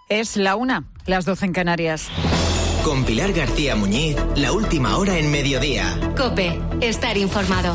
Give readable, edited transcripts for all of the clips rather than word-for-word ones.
Es la 1, las 12 en Canarias. Con Pilar García Muñiz, la última hora en mediodía. COPE, estar informado.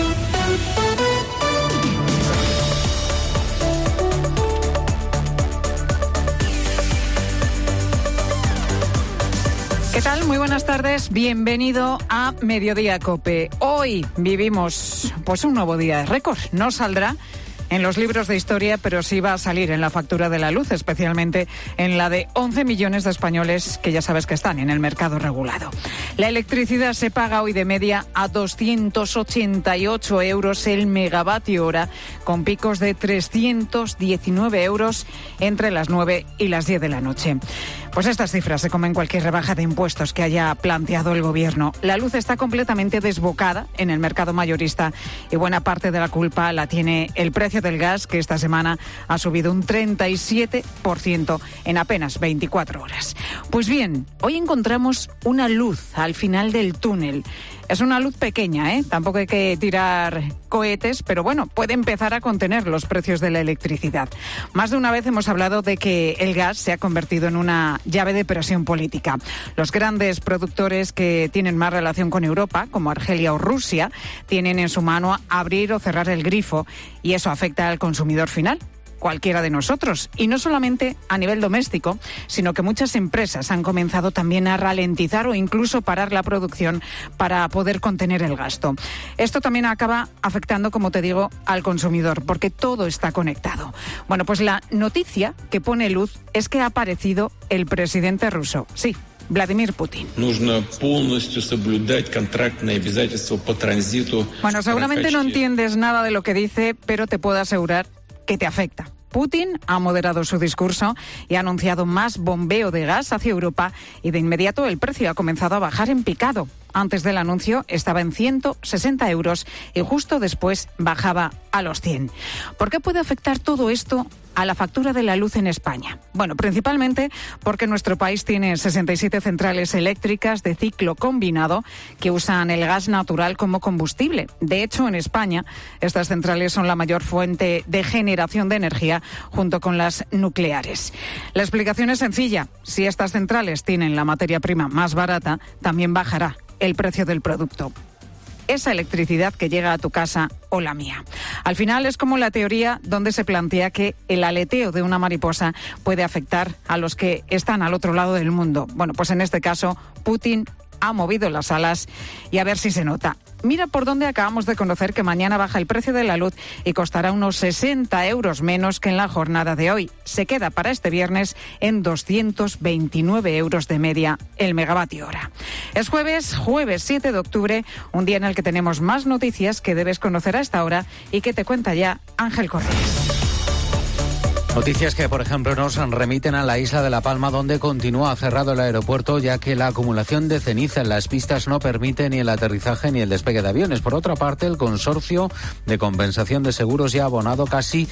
¿Qué tal? Muy buenas tardes. Bienvenido a Mediodía COPE. Hoy vivimos pues un nuevo día de récord. No saldrá en los libros de historia, pero sí va a salir en la factura de la luz, especialmente en la de 11 millones de españoles que ya sabes que están en el mercado regulado. La electricidad se paga hoy de media a 288 euros el megavatio hora, con picos de 319 euros entre las 9 y las 10 de la noche. Pues estas cifras se comen cualquier rebaja de impuestos que haya planteado el gobierno. La luz está completamente desbocada en el mercado mayorista y buena parte de la culpa la tiene el precio del gas, que esta semana ha subido un 37% en apenas 24 horas. Pues bien, hoy encontramos una luz al final del túnel. Es una luz pequeña, Tampoco hay que tirar cohetes, pero bueno, puede empezar a contener los precios de la electricidad. Más de una vez hemos hablado de que el gas se ha convertido en una llave de presión política. Los grandes productores que tienen más relación con Europa, como Argelia o Rusia, tienen en su mano abrir o cerrar el grifo y eso afecta al consumidor final, cualquiera de nosotros, y no solamente a nivel doméstico, sino que muchas empresas han comenzado también a ralentizar o incluso parar la producción para poder contener el gasto. Esto también acaba afectando, como te digo, al consumidor, porque todo está conectado. Bueno, pues la noticia que pone luz es que ha aparecido el presidente ruso. Sí, Vladimir Putin. Bueno, seguramente no entiendes nada de lo que dice, pero te puedo asegurar que te afecta. Putin ha moderado su discurso y ha anunciado más bombeo de gas hacia Europa y de inmediato el precio ha comenzado a bajar en picado. Antes del anuncio estaba en 160 euros y justo después bajaba a los 100. ¿Por qué puede afectar todo esto a la factura de la luz en España? Bueno, principalmente porque nuestro país tiene 67 centrales eléctricas de ciclo combinado que usan el gas natural como combustible. De hecho, en España, estas centrales son la mayor fuente de generación de energía junto con las nucleares. La explicación es sencilla. Si estas centrales tienen la materia prima más barata, también bajará el precio del producto. Esa electricidad que llega a tu casa o la mía. Al final es como la teoría donde se plantea que el aleteo de una mariposa puede afectar a los que están al otro lado del mundo. Bueno, pues en este caso, Putin ha movido las alas y a ver si se nota. Mira por dónde acabamos de conocer que mañana baja el precio de la luz y costará unos 60 euros menos que en la jornada de hoy. Se queda para este viernes en 229 euros de media el megavatio hora. Es jueves 7 de octubre, un día en el que tenemos más noticias que debes conocer a esta hora y que te cuenta ya Ángel Corrales. Noticias que, por ejemplo, nos remiten a la isla de La Palma, donde continúa cerrado el aeropuerto, ya que la acumulación de ceniza en las pistas no permite ni el aterrizaje ni el despegue de aviones. Por otra parte, el Consorcio de Compensación de Seguros ya ha abonado casi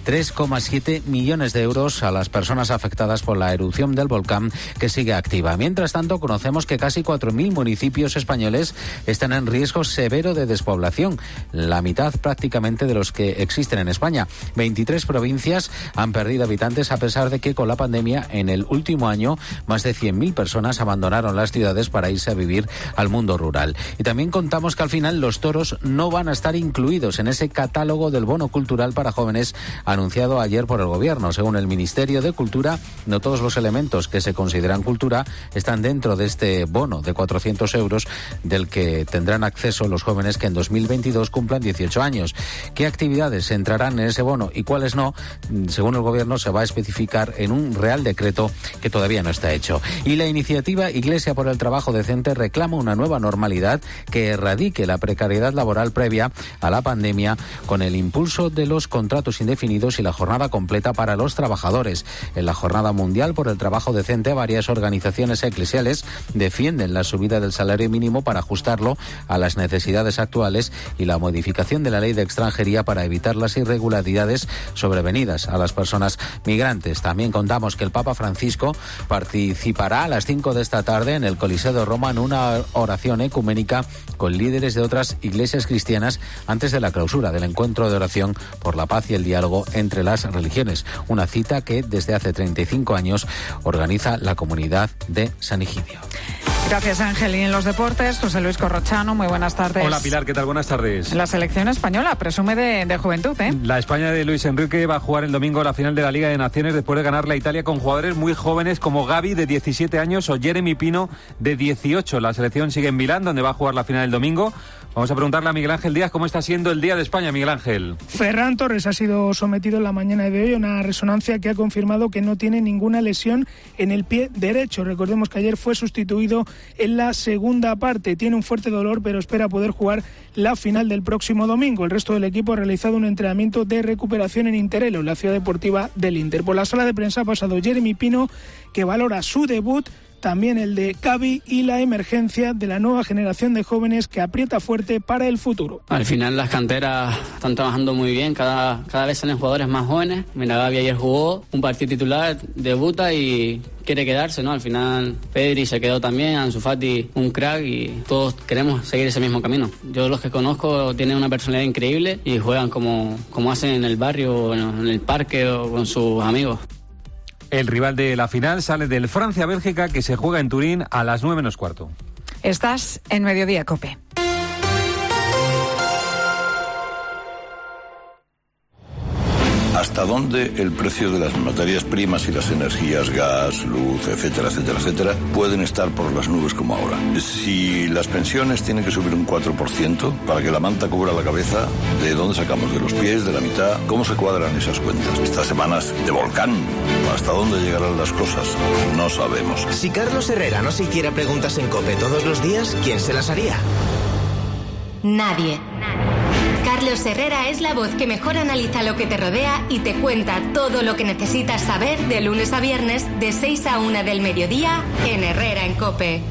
3,7 millones de euros a las personas afectadas por la erupción del volcán, que sigue activa. Mientras tanto, conocemos que casi 4.000 municipios españoles están en riesgo severo de despoblación, la mitad prácticamente de los que existen en España. 23 provincias han perdido habitantes, a pesar de que con la pandemia en el último año más de 100.000 personas abandonaron las ciudades para irse a vivir al mundo rural. Y también contamos que al final los toros no van a estar incluidos en ese catálogo del bono cultural para jóvenes anunciado ayer por el Gobierno. Según el Ministerio de Cultura, no todos los elementos que se consideran cultura están dentro de este bono de 400 euros del que tendrán acceso los jóvenes que en 2022 cumplan 18 años. ¿Qué actividades entrarán en ese bono y cuáles no? Según el Gobierno, se va a especificar en un Real Decreto que todavía no está hecho. Y la iniciativa Iglesia por el Trabajo Decente reclama una nueva normalidad que erradique la precariedad laboral previa a la pandemia, con el impulso de los contratos indefinidos y la jornada completa para los trabajadores. En la Jornada Mundial por el Trabajo Decente, varias organizaciones eclesiales defienden la subida del salario mínimo para ajustarlo a las necesidades actuales y la modificación de la ley de extranjería para evitar las irregularidades sobrevenidas a las personas personas migrantes. También contamos que el Papa Francisco participará a las 5 de esta tarde en el Coliseo de Roma en una oración ecuménica con líderes de otras iglesias cristianas antes de la clausura del encuentro de oración por la paz y el diálogo entre las religiones. Una cita que desde hace 35 años organiza la comunidad de San Egidio. Gracias, Ángel. Y en los deportes, José Luis Corrochano, muy buenas tardes. Hola, Pilar, ¿qué tal? Buenas tardes. La selección española presume de juventud, ¿eh? La España de Luis Enrique va a jugar el domingo la final de la Liga de Naciones después de ganarle a Italia con jugadores muy jóvenes como Gavi, de 17 años, o Jeremy Pino, de 18. La selección sigue en Milán, donde va a jugar la final el domingo. Vamos a preguntarle a Miguel Ángel Díaz cómo está siendo el Día de España, Miguel Ángel. Ferran Torres ha sido sometido en la mañana de hoy a una resonancia que ha confirmado que no tiene ninguna lesión en el pie derecho. Recordemos que ayer fue sustituido en la segunda parte. Tiene un fuerte dolor, pero espera poder jugar la final del próximo domingo. El resto del equipo ha realizado un entrenamiento de recuperación en Interelo, en la ciudad deportiva del Inter. Por la sala de prensa ha pasado Jeremy Pino, que valora su debut, también el de Gavi y la emergencia de la nueva generación de jóvenes que aprieta fuerte para el futuro. Al final las canteras están trabajando muy bien, cada vez salen jugadores más jóvenes. Mira, Gavi ayer jugó un partido titular, debuta y quiere quedarse, ¿no? Al final Pedri se quedó también, Ansu Fati un crack y todos queremos seguir ese mismo camino. Yo los que conozco tienen una personalidad increíble y juegan como hacen en el barrio, en el parque o con sus amigos. El rival de la final sale del Francia-Bélgica, que se juega en Turín a las 9 menos cuarto. Estás en Mediodía COPE. ¿Hasta dónde el precio de las materias primas y las energías, gas, luz, etcétera, etcétera, etcétera, pueden estar por las nubes como ahora? Si las pensiones tienen que subir un 4% para que la manta cubra la cabeza, ¿de dónde sacamos? ¿De los pies? ¿De la mitad? ¿Cómo se cuadran esas cuentas? Estas semanas de volcán. ¿Hasta dónde llegarán las cosas? No sabemos. Si Carlos Herrera no se hiciera preguntas en COPE todos los días, ¿quién se las haría? Nadie. Carlos Herrera es la voz que mejor analiza lo que te rodea y te cuenta todo lo que necesitas saber de lunes a viernes de 6 a 1 del mediodía en Herrera en COPE.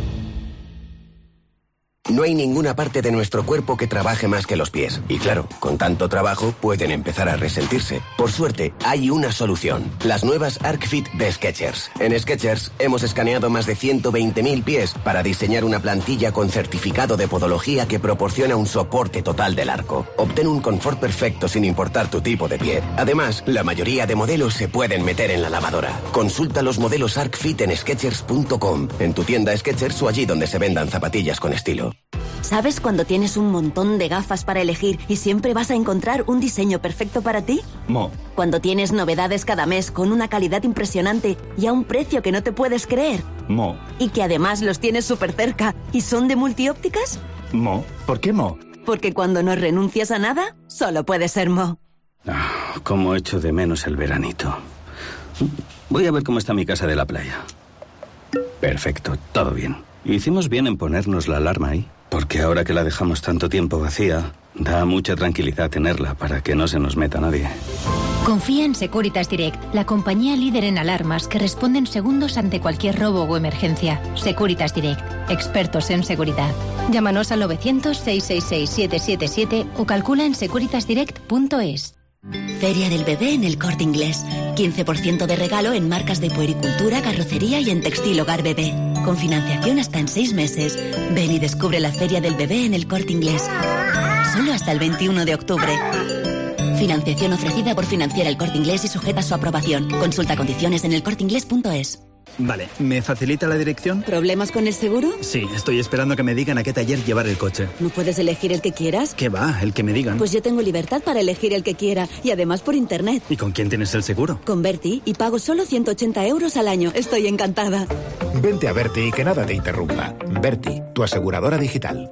No hay ninguna parte de nuestro cuerpo que trabaje más que los pies. Y claro, con tanto trabajo pueden empezar a resentirse. Por suerte, hay una solución. Las nuevas ArcFit de Skechers. En Skechers hemos escaneado más de 120.000 pies para diseñar una plantilla con certificado de podología que proporciona un soporte total del arco. Obtén un confort perfecto sin importar tu tipo de pie. Además, la mayoría de modelos se pueden meter en la lavadora. Consulta los modelos ArcFit en Skechers.com, en tu tienda Skechers o allí donde se vendan zapatillas con estilo. ¿Sabes cuando tienes un montón de gafas para elegir y siempre vas a encontrar un diseño perfecto para ti? Mo. Cuando tienes novedades cada mes con una calidad impresionante y a un precio que no te puedes creer. Mo. Y que además los tienes súper cerca y son de multiópticas. Mo. ¿Por qué Mo? Porque cuando no renuncias a nada, solo puede ser Mo. Cómo echo de menos el veranito. Voy a ver cómo está mi casa de la playa. Perfecto, todo bien. Hicimos bien en ponernos la alarma ahí, porque ahora que la dejamos tanto tiempo vacía, da mucha tranquilidad tenerla para que no se nos meta nadie. Confía en Securitas Direct, la compañía líder en alarmas que responde en segundos ante cualquier robo o emergencia. Securitas Direct, expertos en seguridad. Llámanos al 900-666-777 o calcula en securitasdirect.es. Feria del Bebé en El Corte Inglés. 15% de regalo en marcas de puericultura, carrocería y en textil hogar bebé. Con financiación hasta en 6 meses. Ven y descubre la Feria del Bebé en El Corte Inglés. Solo hasta el 21 de octubre. Financiación ofrecida por Financiera El Corte Inglés y sujeta a su aprobación. Consulta condiciones en elcorteinglés.es. Vale, ¿me facilita la dirección? ¿Problemas con el seguro? Sí, estoy esperando que me digan a qué taller llevar el coche. ¿No puedes elegir el que quieras? ¿Qué va? El que me digan. Pues yo tengo libertad para elegir el que quiera y además por internet. ¿Y con quién tienes el seguro? Con Berti y pago solo 180 euros al año. Estoy encantada. Vente a Berti y que nada te interrumpa. Berti, tu aseguradora digital.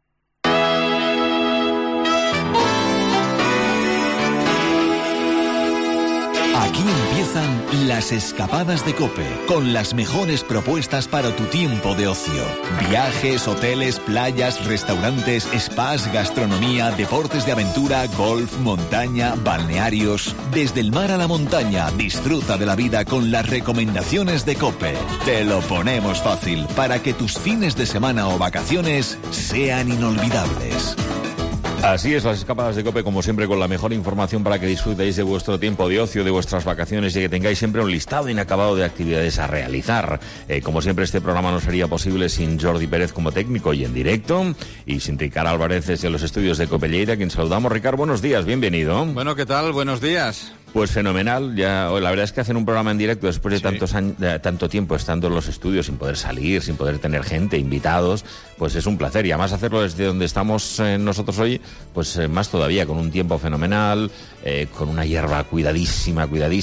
Aquí empiezan las escapadas de COPE, con las mejores propuestas para tu tiempo de ocio. Viajes, hoteles, playas, restaurantes, spas, gastronomía, deportes de aventura, golf, montaña, balnearios. Desde el mar a la montaña, disfruta de la vida con las recomendaciones de COPE. Te lo ponemos fácil para que tus fines de semana o vacaciones sean inolvidables. Así es, las escapadas de COPE, como siempre, con la mejor información para que disfrutéis de vuestro tiempo de ocio, de vuestras vacaciones y que tengáis siempre un listado inacabado de actividades a realizar. Como siempre, este programa no sería posible sin Jordi Pérez como técnico y en directo, y sin Ricard Álvarez desde los estudios de COPE Lleida, a quien saludamos. Ricard, buenos días, bienvenido. Bueno, ¿qué tal? Buenos días. Pues fenomenal, ya la verdad es que hacer un programa en directo después de tanto tiempo estando en los estudios sin poder salir, sin poder tener gente, invitados, pues es un placer, y además hacerlo desde donde estamos nosotros hoy, pues más todavía, con un tiempo fenomenal, con una hierba cuidadísima,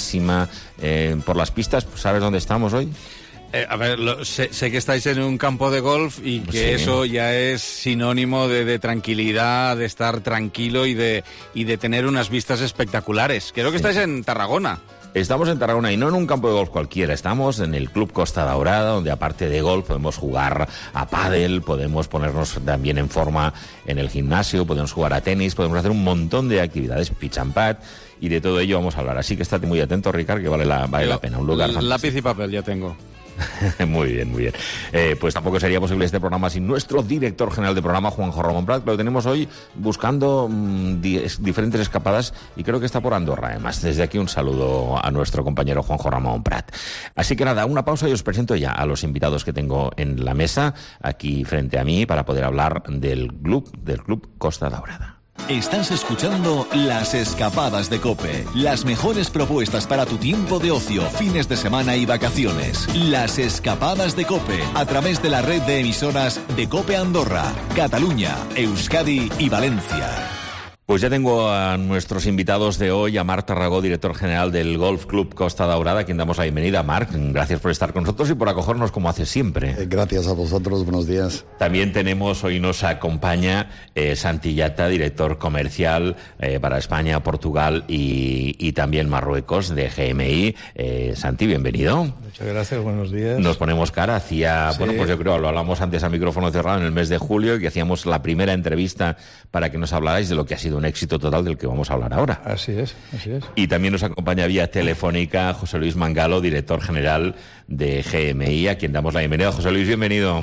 por las pistas. Pues, ¿sabes dónde estamos hoy? A ver, sé que estáis en un campo de golf y que eso ya es sinónimo de tranquilidad, de estar tranquilo y de tener unas vistas espectaculares. Creo que estáis en Tarragona. Estamos en Tarragona y no en un campo de golf cualquiera, estamos en el Club Costa Daurada, donde aparte de golf podemos jugar a pádel, podemos ponernos también en forma en el gimnasio, podemos jugar a tenis, podemos hacer un montón de actividades, pitch and putt, y de todo ello vamos a hablar. Así que estate muy atento, Ricard, que vale la pena. Un lugar fantástico. Lápiz y papel ya tengo. Muy bien. Pues tampoco sería posible este programa sin nuestro director general de programa, Juanjo Ramón Prat, que lo tenemos hoy buscando diferentes escapadas, y creo que está por Andorra, además. Desde aquí un saludo a nuestro compañero Juanjo Ramón Prat. Así que nada, una pausa y os presento ya a los invitados que tengo en la mesa, aquí frente a mí, para poder hablar del Club Costa Daurada. Estás escuchando Las Escapadas de COPE. Las mejores propuestas para tu tiempo de ocio, fines de semana y vacaciones. Las Escapadas de COPE, a través de la red de emisoras de COPE Andorra, Cataluña, Euskadi y Valencia. Pues ya tengo a nuestros invitados de hoy, a Marc Tarragó, director general del Golf Club Costa Daurada, a quien damos la bienvenida. Marc, gracias por estar con nosotros y por acogernos como hace siempre. Gracias a vosotros, buenos días. También hoy nos acompaña Santi Llata, director comercial para España, Portugal y también Marruecos de GMI. Santi, bienvenido. Muchas gracias, buenos días. Nos ponemos cara, pues yo creo, lo hablamos antes a micrófono cerrado en el mes de julio, que hacíamos la primera entrevista para que nos hablarais de lo que ha sido un éxito total del que vamos a hablar ahora. Así es. Y también nos acompaña vía telefónica José Luis Mangalo, director general de GMI, a quien damos la bienvenida. José Luis, bienvenido.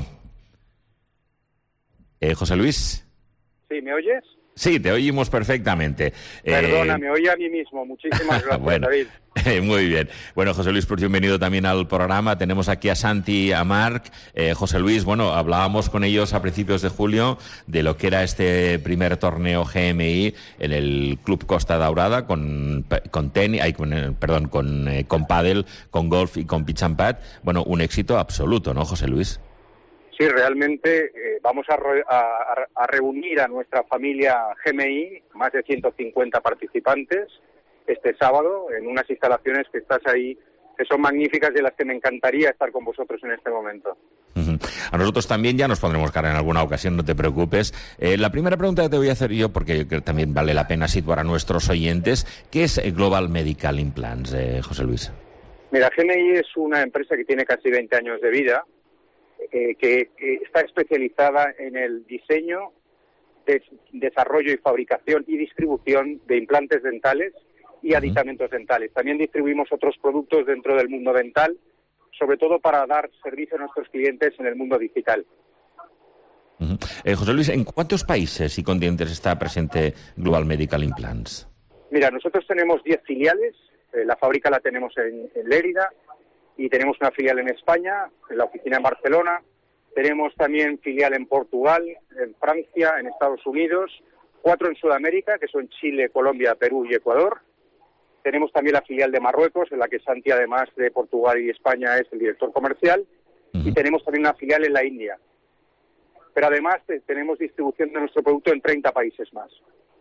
José Luis. Sí, ¿me oyes? Sí, te oímos perfectamente. Perdona, me oí a mí mismo. Muchísimas gracias, bueno, David. Muy bien. Bueno, José Luis, pues bienvenido también al programa. Tenemos aquí a Santi, a Marc. José Luis, bueno, hablábamos con ellos a principios de julio de lo que era este primer torneo GMI en el Club Costa Daurada con pádel, con golf y con pitch and putt. Bueno, un éxito absoluto, ¿no, José Luis? Sí, realmente vamos a reunir a nuestra familia GMI, más de 150 participantes, este sábado, en unas instalaciones que estás ahí, que son magníficas, de las que me encantaría estar con vosotros en este momento. A nosotros también ya nos pondremos cara en alguna ocasión, no te preocupes. La primera pregunta que te voy a hacer yo, porque yo creo que también vale la pena situar a nuestros oyentes, ¿qué es Global Medical Implants, José Luis? Mira, GMI es una empresa que tiene casi 20 años de vida, que está especializada en el diseño, desarrollo y fabricación y distribución de implantes dentales y aditamentos dentales. También distribuimos otros productos dentro del mundo dental, sobre todo para dar servicio a nuestros clientes en el mundo digital. José Luis, ¿en cuántos países y continentes está presente Global Medical Implants? Mira, nosotros tenemos 10 filiales. La fábrica la tenemos en Lérida, y tenemos una filial en España, en la oficina en Barcelona. Tenemos también filial en Portugal, en Francia, en Estados Unidos, 4 en Sudamérica, que son Chile, Colombia, Perú y Ecuador. Tenemos también la filial de Marruecos, en la que Santi, además de Portugal y España, es el director comercial. Y tenemos también una filial en la India. Pero además tenemos distribución de nuestro producto en 30 países más.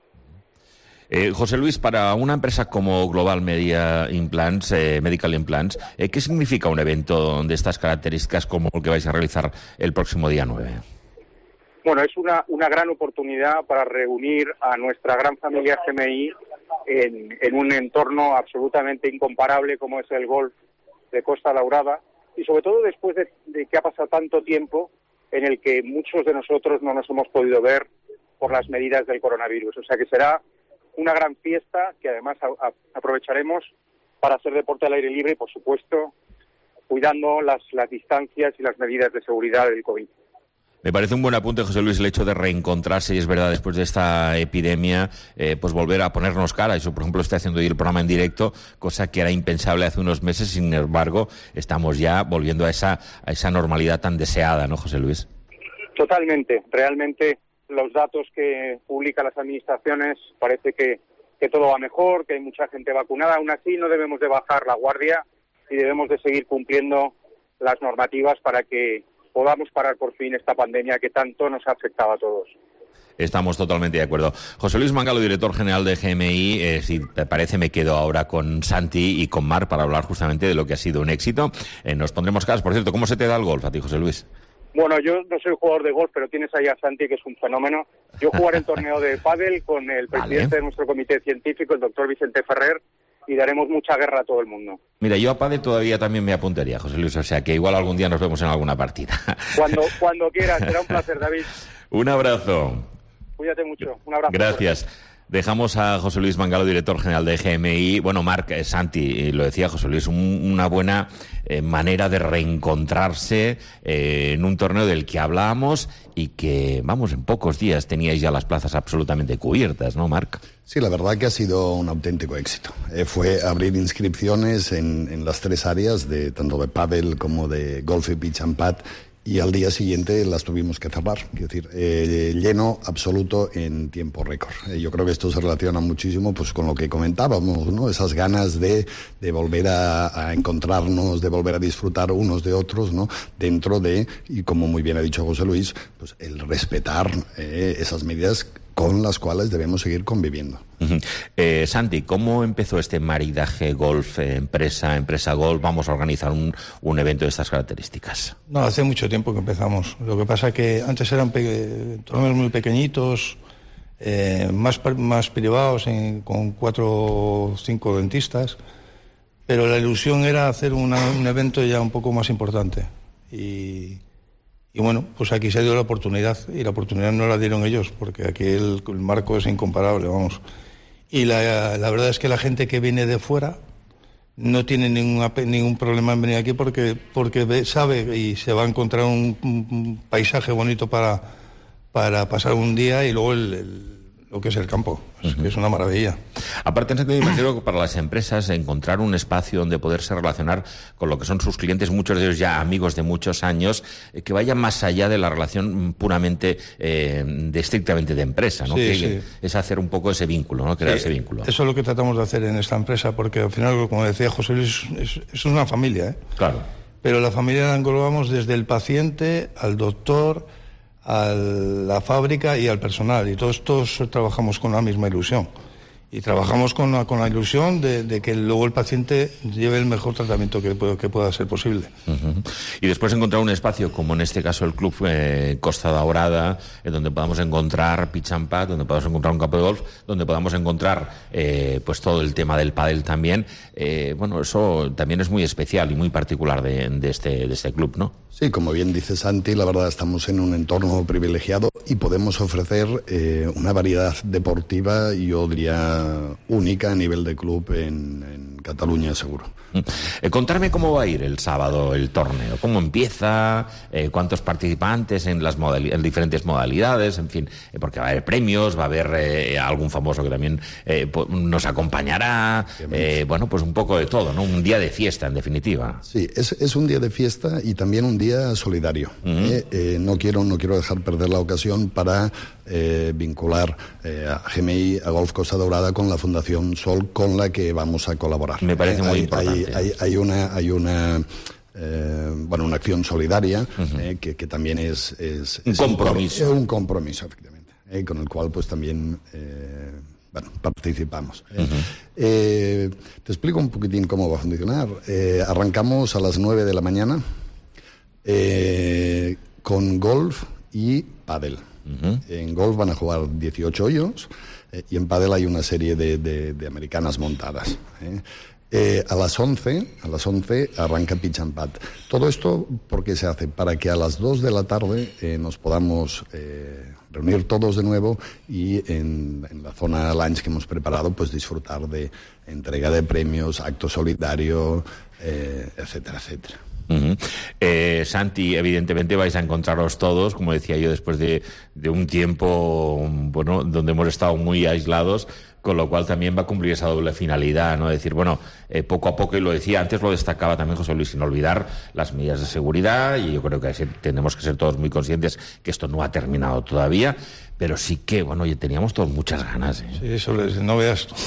José Luis, para una empresa como Global Medical Implants, ¿qué significa un evento de estas características como el que vais a realizar el próximo día 9? Bueno, es una gran oportunidad para reunir a nuestra gran familia GMI en un entorno absolutamente incomparable como es el golf de Costa Daurada, y sobre todo después de que ha pasado tanto tiempo en el que muchos de nosotros no nos hemos podido ver por las medidas del coronavirus. O sea que será una gran fiesta que además aprovecharemos para hacer deporte al aire libre y, por supuesto, cuidando las distancias y las medidas de seguridad del COVID. Me parece un buen apunte, José Luis, el hecho de reencontrarse, y es verdad, después de esta epidemia, pues volver a ponernos cara. Eso, por ejemplo, estoy haciendo hoy el programa en directo, cosa que era impensable hace unos meses. Sin embargo, estamos ya volviendo a esa normalidad tan deseada, ¿no, José Luis? Totalmente. Realmente los datos que publican las administraciones parece que todo va mejor, que hay mucha gente vacunada. Aún así, no debemos de bajar la guardia y debemos de seguir cumpliendo las normativas para que podamos parar por fin esta pandemia que tanto nos ha afectado a todos. Estamos totalmente de acuerdo. José Luis Mangalo, director general de GMI, si te parece me quedo ahora con Santi y con Marc para hablar justamente de lo que ha sido un éxito. Nos pondremos caras. Por cierto, ¿cómo se te da el golf a ti, José Luis? Bueno, yo no soy jugador de golf, pero tienes ahí a Santi, que es un fenómeno. Yo jugaré en torneo de pádel con el presidente de nuestro comité científico, el doctor Vicente Ferrer, y daremos mucha guerra a todo el mundo. Mira, yo a pádel todavía también me apuntaría, José Luis, o sea que igual algún día nos vemos en alguna partida. Cuando quieras, será un placer, David. Un abrazo. Cuídate mucho, un abrazo. Gracias. Dejamos a José Luis Mangalo, director general de GMI. Bueno, Marc, Santi, lo decía José Luis, una buena manera de reencontrarse en un torneo del que hablábamos y que, vamos, en pocos días teníais ya las plazas absolutamente cubiertas, ¿no, Marc? Sí, la verdad que ha sido un auténtico éxito. Fue abrir inscripciones en las tres áreas, tanto de pádel como de golf y pitch and putt, y al día siguiente las tuvimos que cerrar. Es decir, lleno absoluto en tiempo récord. Yo creo que esto se relaciona muchísimo pues con lo que comentábamos, ¿no? Esas ganas de volver a encontrarnos, de volver a disfrutar unos de otros, ¿no? Dentro de, y como muy bien ha dicho José Luis, pues el respetar esas medidas con las cuales debemos seguir conviviendo. Santi, ¿cómo empezó este maridaje golf, empresa golf? Vamos a organizar un evento de estas características. No, hace mucho tiempo que empezamos. Lo que pasa es que antes eran torneos muy pequeñitos, más privados, con 4 o 5 dentistas, pero la ilusión era hacer un evento ya un poco más importante. Y bueno, pues aquí se dio la oportunidad, y la oportunidad no la dieron ellos, porque aquí el marco es incomparable, vamos. Y la verdad es que la gente que viene de fuera no tiene ningún problema en venir aquí porque sabe y se va a encontrar un paisaje bonito para pasar un día, y luego lo que es el campo. Es una maravilla. Aparte, me imagino que para las empresas encontrar un espacio donde poderse relacionar con lo que son sus clientes, muchos de ellos ya amigos de muchos años, que vaya más allá de la relación puramente estrictamente de empresa, ¿no? Sí. Es hacer un poco ese vínculo, ¿no? Crear ese vínculo. Eso es lo que tratamos de hacer en esta empresa, porque al final, como decía José Luis, es una familia, ¿eh? Claro. Pero la familia la englobamos desde el paciente al doctor, a la fábrica y al personal, y todos trabajamos con la misma ilusión, y trabajamos con la ilusión de que luego el paciente lleve el mejor tratamiento que pueda ser posible. Y después encontrar un espacio como en este caso el Club Costa Daurada, en donde podamos encontrar pitch and putt, donde podamos encontrar un campo de golf, donde podamos encontrar pues todo el tema del pádel también. Bueno, eso también es muy especial y muy particular de este club, ¿no? Sí, como bien dice Santi, la verdad estamos en un entorno privilegiado y podemos ofrecer una variedad deportiva, y yo diría única a nivel de club en Cataluña, seguro. Contarme cómo va a ir el sábado el torneo, cómo empieza, cuántos participantes en las diferentes modalidades, en fin, porque va a haber premios, va a haber algún famoso que también nos acompañará, bueno, pues un poco de todo, ¿no? Un día de fiesta, en definitiva. Sí, es un día de fiesta y también un día solidario. No quiero dejar perder la ocasión para vincular a GMI, a Golf Costa Daurada, con la Fundación Sol, con la que vamos a colaborar. Me parece muy importante. Hay una acción solidaria que también es un compromiso. Un compromiso, efectivamente, con el cual pues también participamos. Te explico un poquitín cómo va a funcionar. Arrancamos a las 9 de la mañana con golf y pádel. En golf van a jugar 18 hoyos y en pádel hay una serie de americanas montadas. A las 11 arranca pitch and putt. Todo esto, ¿por qué se hace? Para que a las 2 de la tarde nos podamos reunir todos de nuevo y en la zona lunch que hemos preparado, pues disfrutar de entrega de premios, acto solidario, etcétera, etcétera. Santi, evidentemente vais a encontraros todos, como decía yo, después de un tiempo, bueno, donde hemos estado muy aislados, con lo cual también va a cumplir esa doble finalidad, ¿no? Decir, bueno, poco a poco, y lo decía antes, lo destacaba también José Luis, sin olvidar las medidas de seguridad, y yo creo que tenemos que ser todos muy conscientes que esto no ha terminado todavía, pero sí que, bueno, ya teníamos todos muchas ganas. Sí, no veas tú.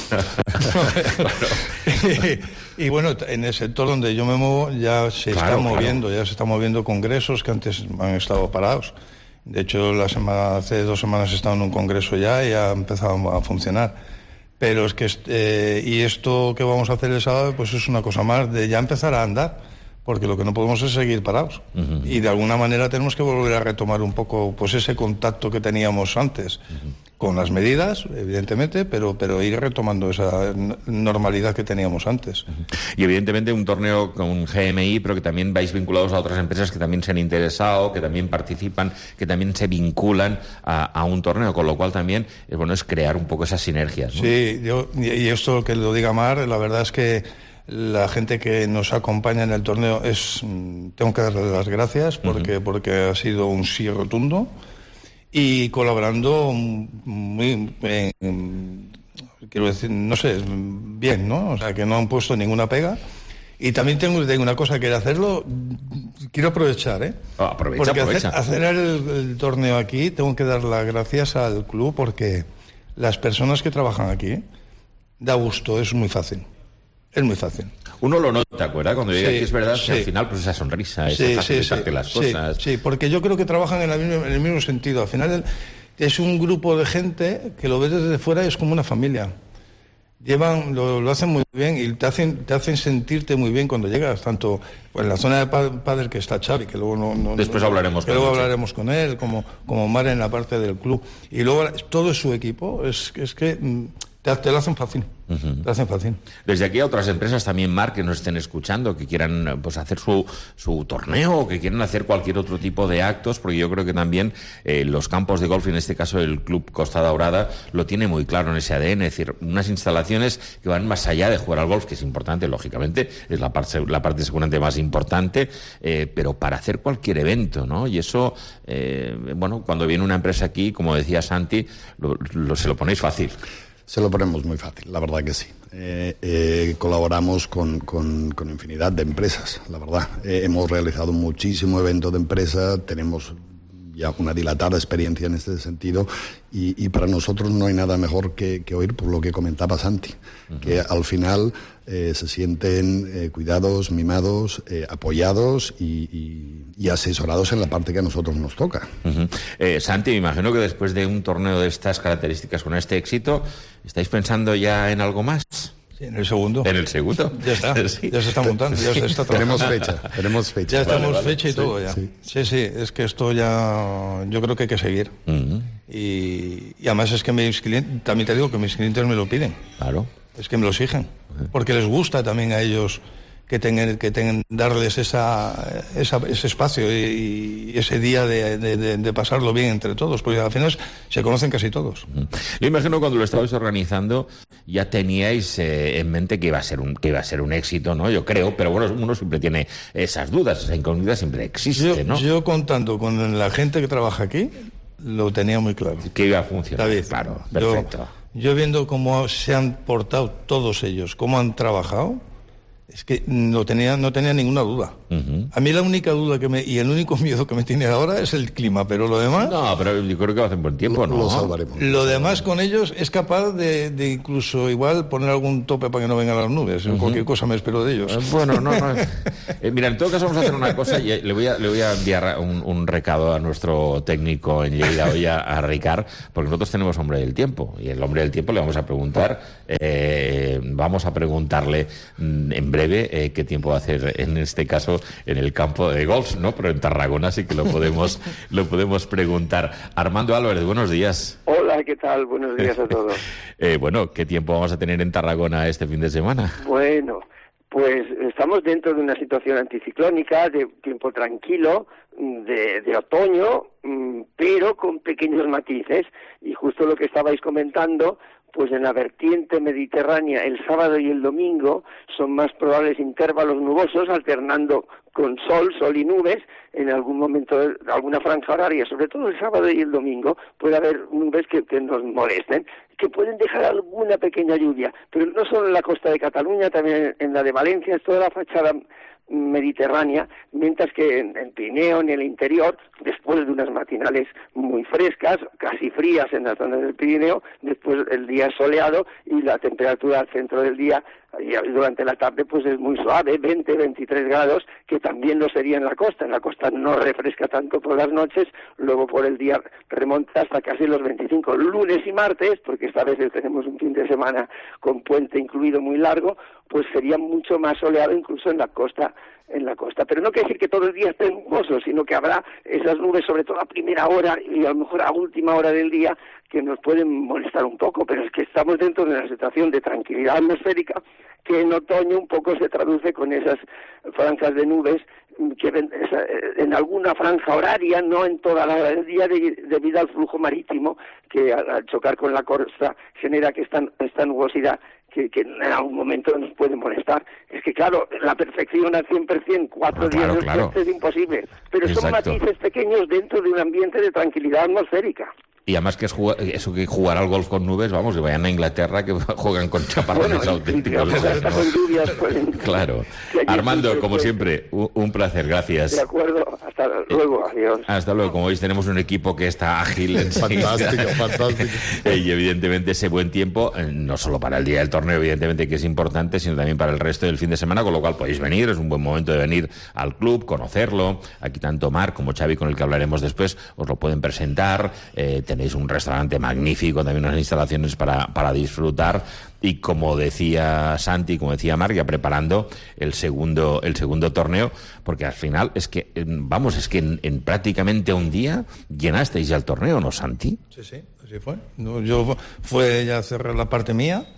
Y bueno, en el sector donde yo me muevo ya se está moviendo congresos que antes han estado parados. De hecho, hace 2 semanas he estado en un congreso ya y ha empezado a funcionar. Pero es que y esto que vamos a hacer el sábado pues es una cosa más de ya empezar a andar, porque lo que no podemos es seguir parados. Y de alguna manera tenemos que volver a retomar un poco pues ese contacto que teníamos antes, con las medidas, evidentemente, pero ir retomando esa normalidad que teníamos antes. Y evidentemente un torneo con GMI, pero que también vais vinculados a otras empresas que también se han interesado, que también participan, que también se vinculan a un torneo, con lo cual también es crear un poco esas sinergias, ¿no? Sí, y esto que lo diga Mar, la verdad es que la gente que nos acompaña en el torneo tengo que darle las gracias porque ha sido un sí rotundo y colaborando muy quiero decir, no sé, bien, ¿no? O sea, que no han puesto ninguna pega. Y también tengo una cosa, quiero hacerlo, quiero aprovechar, Aprovecha. Hacer el torneo aquí, tengo que dar las gracias al club porque las personas que trabajan aquí, da gusto, es muy fácil. Es muy fácil. Uno lo nota, ¿te acuerdas? Cuando llega aquí es verdad que al final pues esa sonrisa, esa facilitarte las cosas. Sí, porque yo creo que trabajan en el mismo sentido. Al final es un grupo de gente que lo ves desde fuera y es como una familia. Lo hacen muy bien y te hacen sentirte muy bien cuando llegas, tanto en la zona de pádel que está Xavi, que luego después hablaremos con él, como Mar en la parte del club. Y luego todo su equipo, es que te lo hacen fácil. Te hacen fácil. Desde aquí a otras empresas también, Mar, que nos estén escuchando, que quieran pues hacer su torneo o que quieran hacer cualquier otro tipo de actos, porque yo creo que también los campos de golf, en este caso el Club Costa Daurada, lo tiene muy claro en ese ADN, es decir, unas instalaciones que van más allá de jugar al golf, que es importante, lógicamente, es la parte seguramente más importante, pero para hacer cualquier evento, ¿no? Y eso, cuando viene una empresa aquí, como decía Santi, se lo ponéis fácil. Se lo ponemos muy fácil, la verdad que sí. Colaboramos con infinidad de empresas, la verdad. Hemos realizado muchísimo evento de empresa, tenemos ya una dilatada experiencia en este sentido y para nosotros no hay nada mejor que oír por lo que comentaba Santi, que al final se sienten cuidados, mimados, apoyados y asesorados en la parte que a nosotros nos toca. Santi, me imagino que después de un torneo de estas características con este éxito, ¿estáis pensando ya en algo más? Sí, en el segundo. ¿En el segundo? Ya está, sí. Ya se está montando, ya se está trabajando. Tenemos fecha. Ya estamos fecha y todo ya. Sí, es que esto ya, yo creo que hay que seguir. Y además es que mis clientes, también te digo que mis clientes me lo piden. Claro. Es que me lo exigen, porque les gusta también a ellos que tengan darles ese espacio y ese día de pasarlo bien entre todos, porque al final se conocen casi todos. Yo imagino cuando lo estabais organizando ya teníais en mente que iba a ser un éxito, ¿no? Yo creo, pero bueno, uno siempre tiene esas dudas, esa incógnita siempre existe, ¿no? Yo contando con la gente que trabaja aquí, lo tenía muy claro. Que iba a funcionar. David, claro, perfecto. Yo viendo cómo se han portado todos ellos, cómo han trabajado, es que no tenía ninguna duda. A mí la única duda y el único miedo que me tiene ahora es el clima, pero lo demás... No, pero yo creo que va a hacer buen tiempo, ¿no? Lo salvaremos. Lo demás con ellos es capaz de incluso igual poner algún tope para que no vengan las nubes. Cualquier cosa me espero de ellos. Bueno, no. Mira, en todo caso vamos a hacer una cosa y le voy a enviar un recado a nuestro técnico en Lleida hoy, a Ricard, porque nosotros tenemos hombre del tiempo y el hombre del tiempo le vamos a preguntar, preguntarle en breve qué tiempo va a hacer en este caso en el campo de golf, ¿no? Pero en Tarragona sí que lo podemos preguntar. Armando Álvarez, buenos días. Hola, ¿qué tal? Buenos días a todos. ¿Qué tiempo vamos a tener en Tarragona este fin de semana? Bueno, pues estamos dentro de una situación anticiclónica, de tiempo tranquilo, de otoño, pero con pequeños matices. Y justo lo que estabais comentando, pues en la vertiente mediterránea el sábado y el domingo son más probables intervalos nubosos alternando con sol y nubes. En algún momento, alguna franja horaria, sobre todo el sábado y el domingo, puede haber nubes que nos molesten, que pueden dejar alguna pequeña lluvia, pero no solo en la costa de Cataluña, también en la de Valencia, es toda la fachada mediterránea, mientras que en Pirineo, en el interior, después de unas matinales muy frescas, casi frías en las zonas del Pirineo, después el día soleado y la temperatura al centro del día y durante la tarde pues es muy suave, 20-23 grados, que también lo sería en la costa. En la costa no refresca tanto por las noches, luego por el día remonta hasta casi los 25. Lunes y martes, porque esta vez tenemos un fin de semana con puente incluido muy largo, pues sería mucho más soleado incluso en la costa. Pero no quiere decir que todo el día esté nuboso, sino que habrá esas nubes, sobre todo a primera hora y a lo mejor a última hora del día, que nos pueden molestar un poco, pero es que estamos dentro de una situación de tranquilidad atmosférica que en otoño un poco se traduce con esas franjas de nubes que en alguna franja horaria, no en toda la hora del día, debido al flujo marítimo que al chocar con la costa genera que esta nubosidad que en algún momento nos puede molestar. Es que claro, la perfección al 100%, 4 días es imposible, pero son matices pequeños dentro de un ambiente de tranquilidad atmosférica. Y además que es eso que jugar al golf con nubes, vamos, que vayan a Inglaterra que juegan con chaparrones auténticos. Con lluvias pueden... Claro. Armando, como siempre, un placer, gracias. De acuerdo, hasta luego, adiós. Hasta luego. Como veis, tenemos un equipo que está ágil. Fantástico. Y evidentemente ese buen tiempo, no solo para el día del torneo, evidentemente que es importante, sino también para el resto del fin de semana, con lo cual podéis venir, es un buen momento de venir al club, conocerlo. Aquí tanto Marc como Xavi, con el que hablaremos después, os lo pueden presentar. Tenéis un restaurante magnífico, también unas instalaciones para disfrutar, y como decía Santi, como decía Marc, ya preparando el segundo torneo, porque al final es que en prácticamente un día llenasteis ya el torneo, ¿no, Santi? Sí, así fue. Yo fue ya a cerrar la parte mía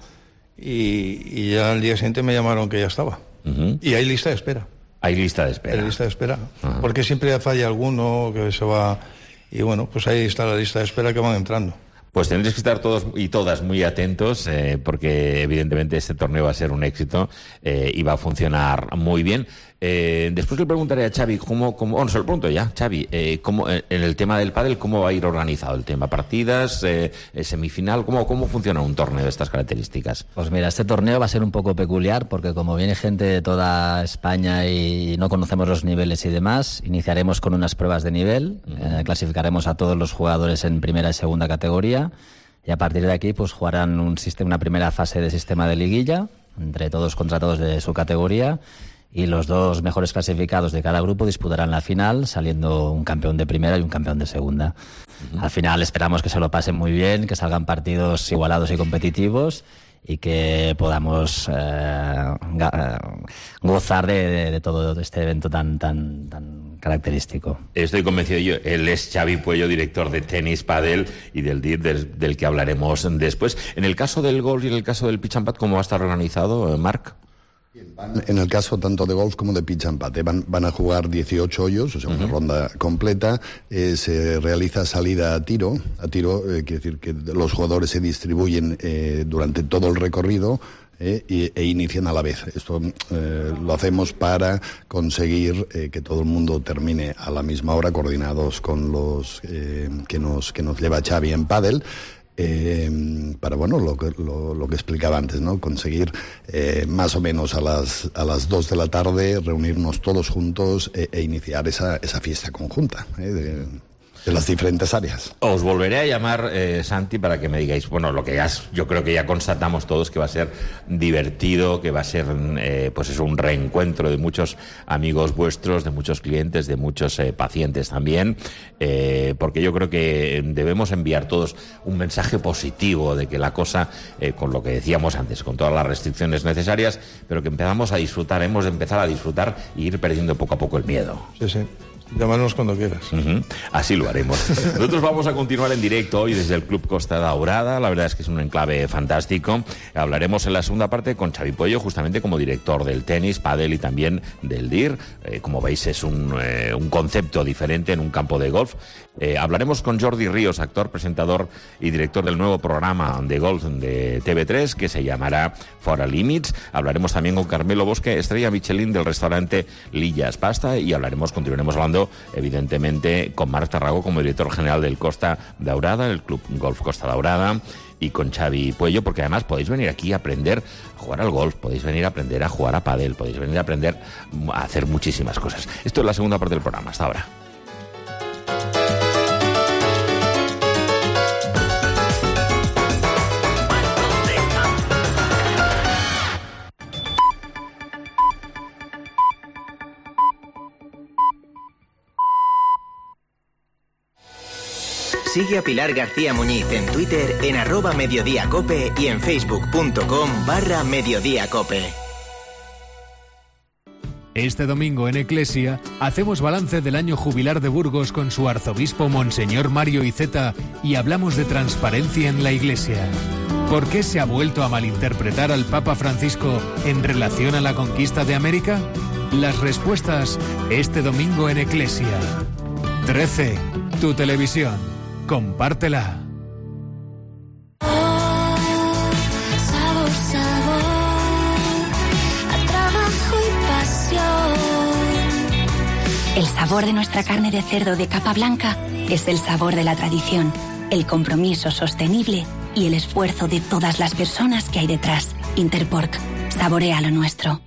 y ya al día siguiente me llamaron que ya estaba. Y hay lista de espera. Hay lista de espera. Hay lista de espera. Porque siempre falla alguno que se va. Y bueno, pues ahí está la lista de espera que van entrando. Pues tendréis que estar todos y todas muy atentos, porque evidentemente este torneo va a ser un éxito y va a funcionar muy bien. Después le preguntaré a Xavi se lo pregunto ya, Xavi, cómo, en el tema del pádel, ¿cómo va a ir organizado el tema? ¿Partidas, semifinal? ¿Cómo funciona un torneo de estas características? Pues mira, este torneo va a ser un poco peculiar porque como viene gente de toda España y no conocemos los niveles y demás, iniciaremos con unas pruebas de nivel, clasificaremos a todos los jugadores en primera y segunda categoría y a partir de aquí pues jugarán una primera fase de sistema de liguilla entre todos contra todos de su categoría. Y los dos mejores clasificados de cada grupo disputarán la final, saliendo un campeón de primera y un campeón de segunda. Al final esperamos que se lo pasen muy bien, que salgan partidos igualados y competitivos y que podamos gozar de todo este evento tan característico. Estoy convencido él es Xavi Puello, director de tenis, pádel y del DIR, del que hablaremos después. En el caso del golf y en el caso del pitch and putt, ¿cómo va a estar organizado, Marc? En el caso tanto de golf como de pitch and putt, van a jugar 18 hoyos, o sea, una ronda completa. Se realiza salida a tiro, quiere decir que los jugadores se distribuyen durante todo el recorrido e inician a la vez. Esto lo hacemos para conseguir que todo el mundo termine a la misma hora, coordinados con los que nos lleva Xavi en pádel. Para lo que explicaba antes, ¿no? Conseguir más o menos a las 2 de la tarde reunirnos todos juntos e iniciar esa fiesta conjunta de las diferentes áreas. Os volveré a llamar, Santi, para que me digáis, lo que yo creo que ya constatamos todos, que va a ser divertido, que va a ser un reencuentro de muchos amigos vuestros, de muchos clientes, de muchos pacientes también, porque yo creo que debemos enviar todos un mensaje positivo de que la cosa, con lo que decíamos antes, con todas las restricciones necesarias, pero que hemos de empezar a disfrutar e ir perdiendo poco a poco el miedo. Sí. Llámanos cuando quieras. Así lo haremos. Nosotros vamos a continuar en directo hoy desde el Club Costa Daurada. La verdad es que es un enclave fantástico. Hablaremos en la segunda parte con Xavi Puello, justamente como director del tenis, pádel y también del DIR. Como veis, es un concepto diferente en un campo de golf. Hablaremos con Jordi Ríos, actor, presentador y director del nuevo programa de golf de TV3, que se llamará Fora Limits. Hablaremos también con Carmelo Bosque, estrella Michelin del restaurante Lillas Pasta, y continuaremos hablando evidentemente con Marc Tarragó como director general del Costa Daurada, el Club Golf Costa Daurada, y con Xavi Puello, porque además podéis venir aquí a aprender a jugar al golf, podéis venir a aprender a jugar a pádel, podéis venir a aprender a hacer muchísimas cosas. Esto es la segunda parte del programa. Hasta ahora. Sigue a Pilar García Muñiz en Twitter en @mediodíacope y en facebook.com/mediodíacope. Este domingo en Eclesia hacemos balance del año jubilar de Burgos con su arzobispo Monseñor Mario Iceta y hablamos de transparencia en la Iglesia. ¿Por qué se ha vuelto a malinterpretar al Papa Francisco en relación a la conquista de América? Las respuestas este domingo en Eclesia. 13. Tu televisión. Compártela. Sabor, sabor, a trabajo y pasión. El sabor de nuestra carne de cerdo de capa blanca es el sabor de la tradición, el compromiso sostenible y el esfuerzo de todas las personas que hay detrás. Interpork, saborea lo nuestro.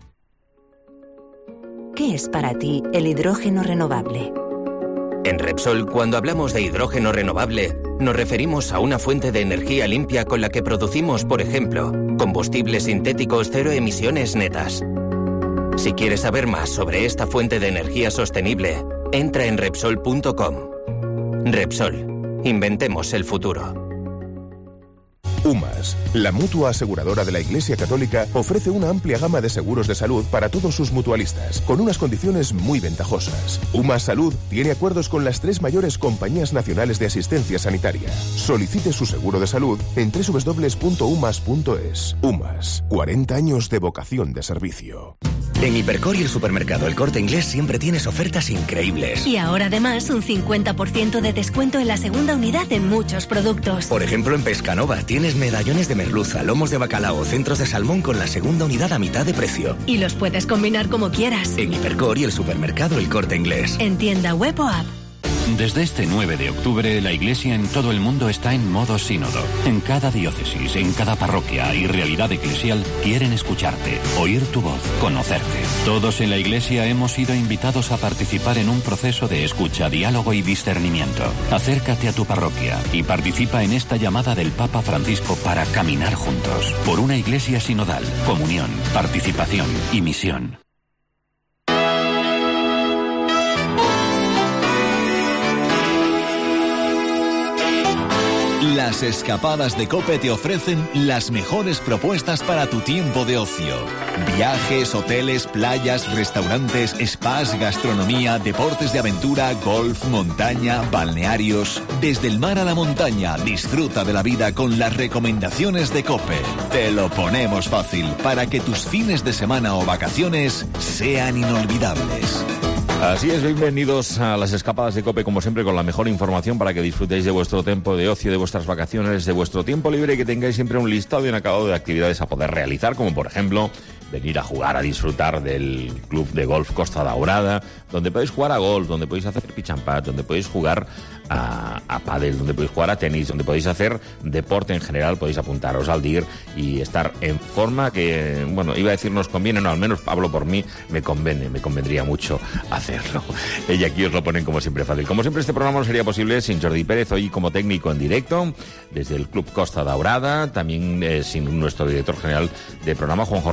¿Qué es para ti el hidrógeno renovable? En Repsol, cuando hablamos de hidrógeno renovable, nos referimos a una fuente de energía limpia con la que producimos, por ejemplo, combustibles sintéticos cero emisiones netas. Si quieres saber más sobre esta fuente de energía sostenible, entra en Repsol.com. Repsol, inventemos el futuro. UMAS, la mutua aseguradora de la Iglesia Católica, ofrece una amplia gama de seguros de salud para todos sus mutualistas, con unas condiciones muy ventajosas. UMAS Salud tiene acuerdos con las 3 mayores compañías nacionales de asistencia sanitaria. Solicite su seguro de salud en www.umas.es. UMAS, 40 años de vocación de servicio. En Hipercor y el supermercado El Corte Inglés siempre tienes ofertas increíbles. Y ahora además un 50% de descuento en la segunda unidad de muchos productos. Por ejemplo, en Pescanova tienes medallones de merluza, lomos de bacalao, centros de salmón con la segunda unidad a mitad de precio. Y los puedes combinar como quieras. En Hipercor y el supermercado El Corte Inglés. En tienda web o app. Desde este 9 de octubre, la Iglesia en todo el mundo está en modo sínodo. En cada diócesis, en cada parroquia y realidad eclesial quieren escucharte, oír tu voz, conocerte. Todos en la Iglesia hemos sido invitados a participar en un proceso de escucha, diálogo y discernimiento. Acércate a tu parroquia y participa en esta llamada del Papa Francisco para caminar juntos por una Iglesia sinodal, comunión, participación y misión. Las escapadas de COPE te ofrecen las mejores propuestas para tu tiempo de ocio. Viajes, hoteles, playas, restaurantes, spas, gastronomía, deportes de aventura, golf, montaña, balnearios. Desde el mar a la montaña, disfruta de la vida con las recomendaciones de COPE. Te lo ponemos fácil para que tus fines de semana o vacaciones sean inolvidables. Así es, bienvenidos a las escapadas de COPE, como siempre, con la mejor información para que disfrutéis de vuestro tiempo de ocio, de vuestras vacaciones, de vuestro tiempo libre y que tengáis siempre un listado y un acabado de actividades a poder realizar, como por ejemplo venir a jugar, a disfrutar del Club de Golf Costa Daurada, donde podéis jugar a golf, donde podéis hacer pitch and putt, donde podéis jugar a pádel, donde podéis jugar a tenis, donde podéis hacer deporte en general, podéis apuntaros al DIR y estar en forma que, bueno, iba a decir nos conviene, no, al menos hablo por mí, me convendría mucho hacerlo. Y aquí os lo ponen como siempre fácil. Como siempre, este programa no sería posible sin Jordi Pérez, hoy como técnico en directo, desde el Club Costa Daurada, también sin nuestro director general de programa, Juanjo Román Prat,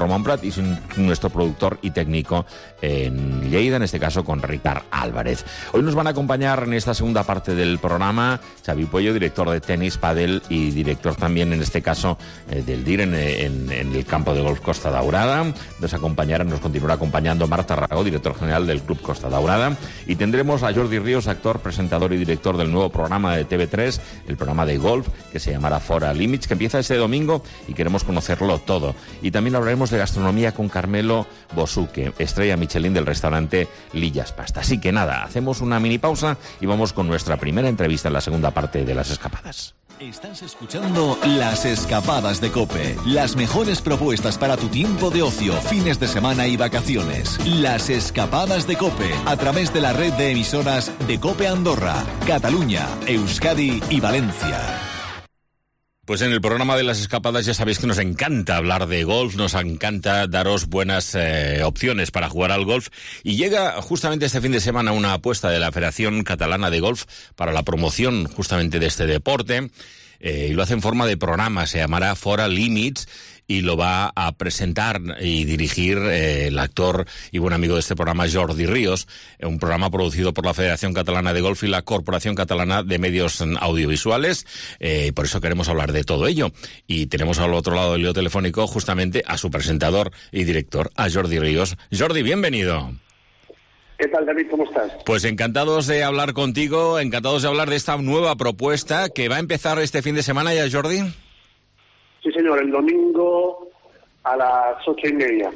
y nuestro productor y técnico en Lleida, en este caso con Ricard Álvarez. Hoy nos van a acompañar en esta segunda parte del programa Xavi Puello, director de tenis, pádel y director también en este caso del DIR en el campo de golf Costa Daurada. Nos continuará acompañando Marta Ragó, director general del Club Costa Daurada, y tendremos a Jordi Ríos, actor, presentador y director del nuevo programa de TV3, el programa de golf que se llamará Fora Limits, que empieza este domingo y queremos conocerlo todo. Y también hablaremos de gastronomía con Carmelo Bosuque, estrella Michelin del restaurante Lillas Pasta. Así que nada, hacemos una mini pausa y vamos con nuestra primera entrevista en la segunda parte de Las Escapadas. Estás escuchando Las Escapadas de COPE. Las mejores propuestas para tu tiempo de ocio, fines de semana y vacaciones. Las Escapadas de COPE, a través de la red de emisoras de COPE Andorra, Cataluña, Euskadi y Valencia. Pues en el programa de Las Escapadas ya sabéis que nos encanta hablar de golf, nos encanta daros buenas opciones para jugar al golf, y llega justamente este fin de semana una apuesta de la Federación Catalana de Golf para la promoción justamente de este deporte, y lo hace en forma de programa, se llamará Fora Limits, y lo va a presentar y dirigir el actor y buen amigo de este programa, Jordi Ríos, un programa producido por la Federación Catalana de Golf y la Corporación Catalana de Medios Audiovisuales. Por eso queremos hablar de todo ello. Y tenemos al otro lado del hilo telefónico justamente a su presentador y director, a Jordi Ríos. Jordi, bienvenido. ¿Qué tal, David? ¿Cómo estás? Pues encantados de hablar contigo, encantados de hablar de esta nueva propuesta que va a empezar este fin de semana ya, Jordi. Sí, señor, el domingo a las 8:30.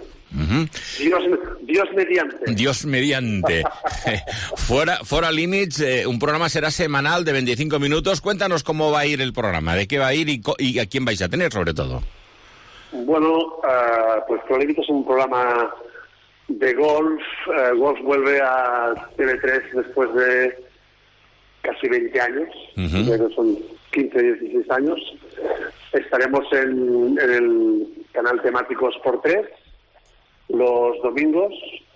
Dios mediante. Dios mediante. Fora Limits, un programa será semanal de 25 minutos. Cuéntanos cómo va a ir el programa, de qué va a ir y a quién vais a tener, sobre todo. Bueno, pues Fora Limits es un programa de golf. Golf vuelve a TV3 después de casi 20 años. Son 15, 16 años. Estaremos en el canal temático Sport 3 los domingos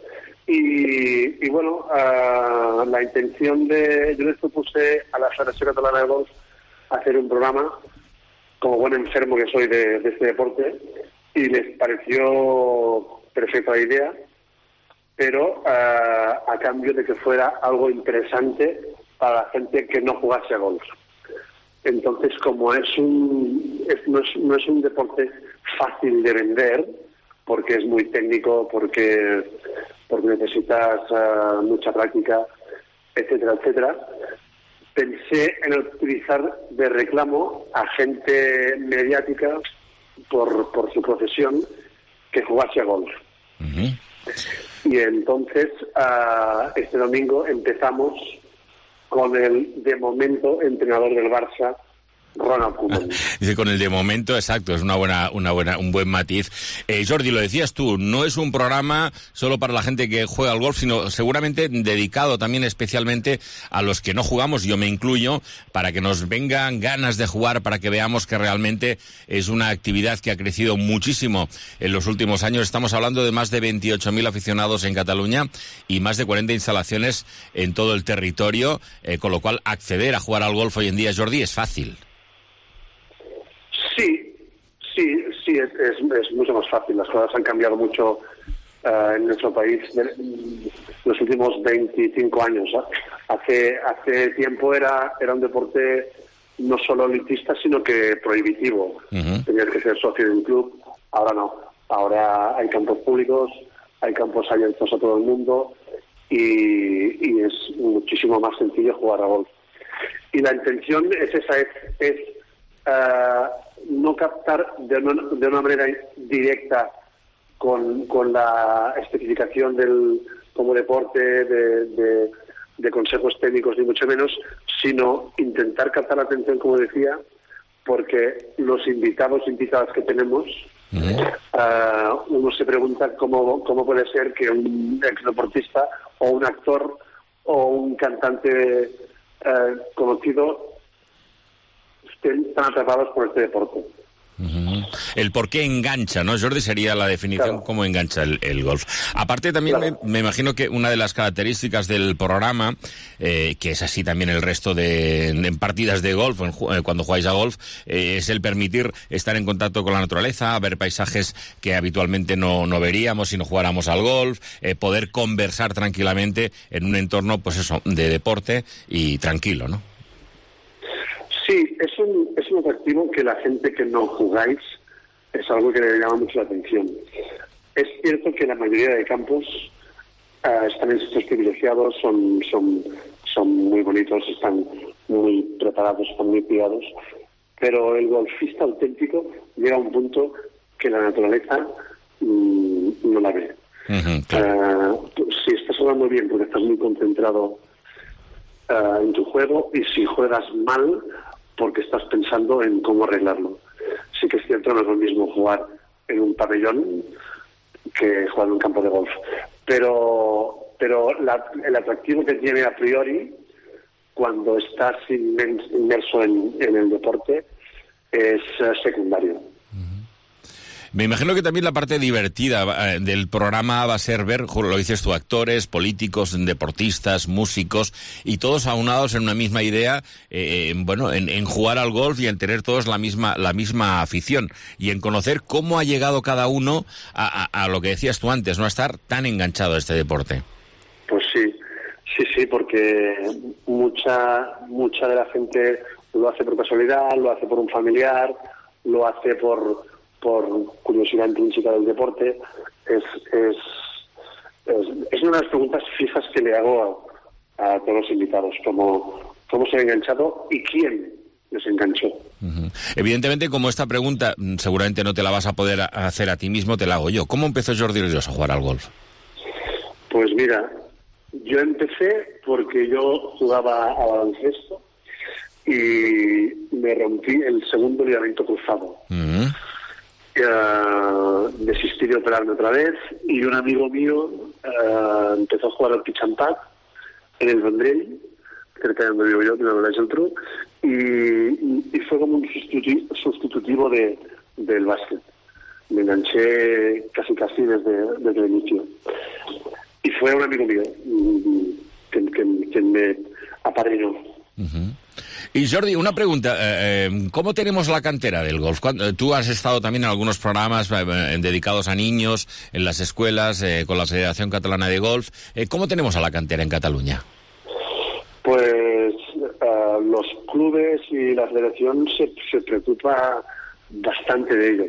y bueno, la intención yo les propuse a la Federación Catalana de Golf hacer un programa, como buen enfermo que soy de este deporte, y les pareció perfecta la idea, pero a cambio de que fuera algo interesante para la gente que no jugase a golf. Entonces, como no es un deporte fácil de vender, porque es muy técnico, porque necesitas mucha práctica, etcétera, etcétera, pensé en utilizar de reclamo a gente mediática por su profesión que jugase a golf. Y entonces, este domingo empezamos con el, de momento, entrenador del Barça, Ronald Koeman. Dice con el de momento, exacto, es un buen matiz. Jordi, lo decías tú, no es un programa solo para la gente que juega al golf, sino seguramente dedicado también especialmente a los que no jugamos, yo me incluyo, para que nos vengan ganas de jugar, para que veamos que realmente es una actividad que ha crecido muchísimo en los últimos años. Estamos hablando de más de 28.000 aficionados en Cataluña y más de 40 instalaciones en todo el territorio, con lo cual acceder a jugar al golf hoy en día, Jordi, es fácil. Sí, es mucho más fácil. Las cosas han cambiado mucho en nuestro país en los últimos 25 años. Hace tiempo era un deporte no solo elitista, sino que prohibitivo. Tenías que ser socio de un club. Ahora no. Ahora hay campos públicos, hay campos abiertos a todo el mundo y es muchísimo más sencillo jugar a golf. Y la intención es esa, es no captar de una manera directa con la especificación como deporte de consejos técnicos, ni mucho menos, sino intentar captar la atención, como decía, porque los invitadas que tenemos, uno se pregunta cómo puede ser que un exdeportista o un actor o un cantante conocido estén tan atrapados por este deporte. El por qué engancha, ¿no? Jordi, sería la definición, cómo engancha el golf. Aparte también me imagino que una de las características del programa, que es así también el resto en partidas de golf, cuando jugáis a golf, es el permitir estar en contacto con la naturaleza, ver paisajes que habitualmente no veríamos si no jugáramos al golf, poder conversar tranquilamente en un entorno, pues eso, de deporte y tranquilo, ¿no? Sí, es un atractivo que la gente que no jugáis es algo que le llama mucho la atención. Es cierto que la mayoría de campos están en sitios privilegiados, son muy bonitos, están muy preparados, están muy cuidados, pero el golfista auténtico llega a un punto que la naturaleza no la ve. Si estás jugando bien porque estás muy concentrado en tu juego, y si juegas mal porque estás pensando en cómo arreglarlo. Sí que es cierto, no es lo mismo jugar en un pabellón que jugar en un campo de golf, pero el atractivo que tiene a priori cuando estás inmerso en el deporte es secundario. Me imagino que también la parte divertida del programa va a ser ver, lo dices tú, actores, políticos, deportistas, músicos, y todos aunados en una misma idea, en jugar al golf y en tener todos la misma afición, y en conocer cómo ha llegado cada uno a lo que decías tú antes, no a estar tan enganchado a este deporte. Pues sí, porque mucha de la gente lo hace por casualidad, lo hace por un familiar, lo hace por curiosidad intrínseca del deporte. Es una de las preguntas fijas que le hago a todos los invitados, cómo se ha enganchado y quién les enganchó. Evidentemente, como esta pregunta seguramente no te la vas a poder hacer a ti mismo, te la hago yo. ¿Cómo empezó Jordi Ríos a jugar al golf? Pues mira, yo empecé porque yo jugaba a baloncesto y me rompí el segundo ligamento cruzado. Desistí de operarme otra vez, y un amigo mío empezó a jugar al pitch and putt en el Vendrell, cerca de donde vivo yo, que me lo Geltrú, y fue como un sustitutivo del básquet. Me enganché casi desde el inicio. Y fue un amigo mío quien me apadrinó. Y Jordi, una pregunta, ¿cómo tenemos la cantera del golf? Tú has estado también en algunos programas dedicados a niños, en las escuelas, con la Federación Catalana de Golf. ¿Cómo tenemos a la cantera en Cataluña? Pues los clubes y la federación se preocupa bastante de ello.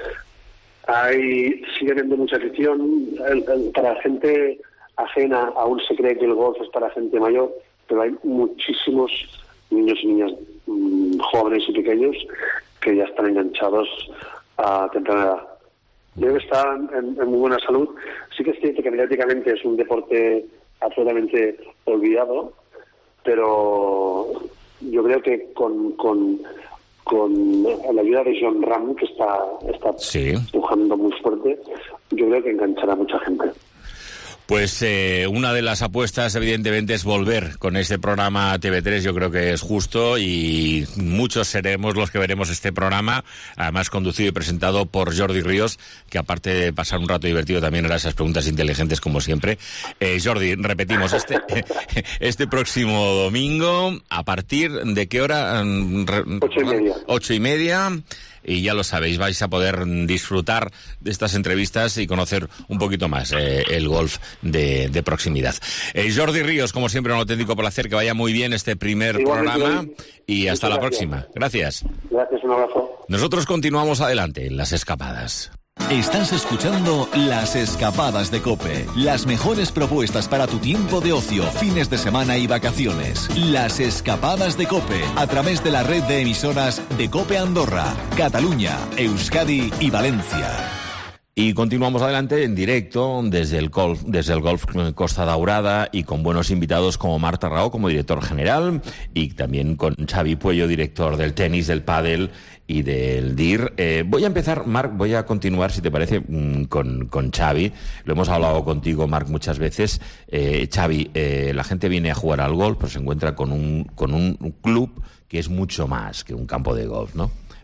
Sigue habiendo mucha afición. Para gente ajena aún se cree que el golf es para gente mayor, pero hay muchísimos niños y niñas jóvenes y pequeños que ya están enganchados a temprana edad. Debe estar en muy buena salud. Sí que es cierto que mediáticamente es un deporte absolutamente olvidado, pero yo creo que con la ayuda de John Ram, que está empujando muy fuerte, yo creo que enganchará a mucha gente. Pues una de las apuestas, evidentemente, es volver con este programa a TV3. Yo creo que es justo, y muchos seremos los que veremos este programa, además conducido y presentado por Jordi Ríos, que aparte de pasar un rato divertido también hará esas preguntas inteligentes como siempre. Jordi, repetimos, este próximo domingo, ¿a partir de qué hora? 8:30. 8:30. Y ya lo sabéis, vais a poder disfrutar de estas entrevistas y conocer un poquito más el golf de proximidad. Jordi Ríos, como siempre, un auténtico placer, que vaya muy bien este primer programa, y hasta la próxima. Gracias. Gracias, un abrazo. Nosotros continuamos adelante en Las Escapadas. Estás escuchando Las Escapadas de COPE. Las mejores propuestas para tu tiempo de ocio, fines de semana y vacaciones. Las Escapadas de COPE, a través de la red de emisoras de COPE Andorra, Cataluña, Euskadi y Valencia. Y continuamos adelante en directo desde el golf Costa Daurada, y con buenos invitados como Marc Tarrao, como director general, y también con Xavi Puello, director del tenis, del pádel y del DIR. Voy a empezar, Marc, voy a continuar, si te parece, con Xavi. Lo hemos hablado contigo, Marc, muchas veces. Xavi, la gente viene a jugar al golf, pero se encuentra con un club que es mucho más que un campo de golf, ¿no?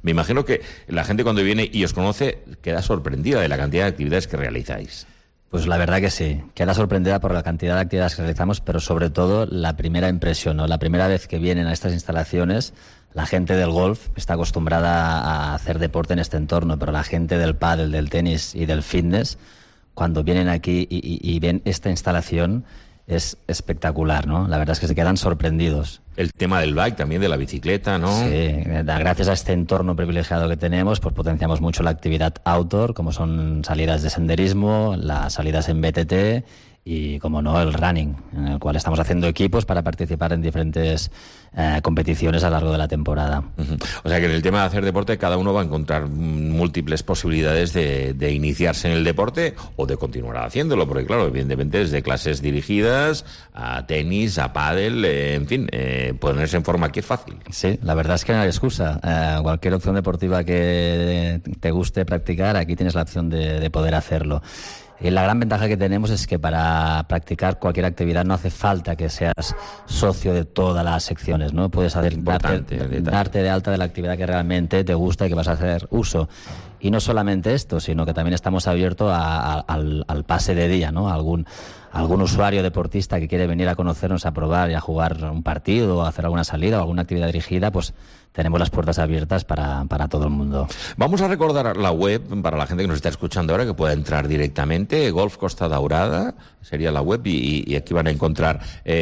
Me imagino que la gente cuando viene y os conoce queda sorprendida de la cantidad de actividades que realizáis. Pues la verdad que sí, queda sorprendida por la cantidad de actividades que realizamos, pero sobre todo la primera impresión, ¿no? La primera vez que vienen a estas instalaciones, la gente del golf está acostumbrada a hacer deporte en este entorno, pero la gente del pádel, del tenis y del fitness, cuando vienen aquí y ven esta instalación, es espectacular, ¿no? La verdad es que se quedan sorprendidos. El tema del bike también, de la bicicleta, ¿no? Sí, gracias a este entorno privilegiado que tenemos, pues potenciamos mucho la actividad outdoor, como son salidas de senderismo, las salidas en BTT y, como no, el running, en el cual estamos haciendo equipos para participar en diferentes competiciones a lo largo de la temporada. O sea que en el tema de hacer deporte cada uno va a encontrar múltiples posibilidades de iniciarse en el deporte o de continuar haciéndolo, porque claro, evidentemente desde clases dirigidas a tenis, a pádel, en fin, ponerse en forma aquí es fácil. Sí, la verdad es que no hay excusa. Cualquier opción deportiva que te guste practicar, aquí tienes la opción de poder hacerlo. Y la gran ventaja que tenemos es que para practicar cualquier actividad no hace falta que seas socio de todas las secciones, ¿no? Puedes darte de alta de la actividad que realmente te gusta y que vas a hacer uso. Y no solamente esto, sino que también estamos abiertos al pase de día, ¿no? Algún usuario deportista que quiere venir a conocernos, a probar y a jugar un partido, o a hacer alguna salida o alguna actividad dirigida, pues tenemos las puertas abiertas para todo el mundo. Vamos a recordar la web para la gente que nos está escuchando ahora, que pueda entrar directamente. Golf Costa Daurada sería la web, y aquí van a encontrar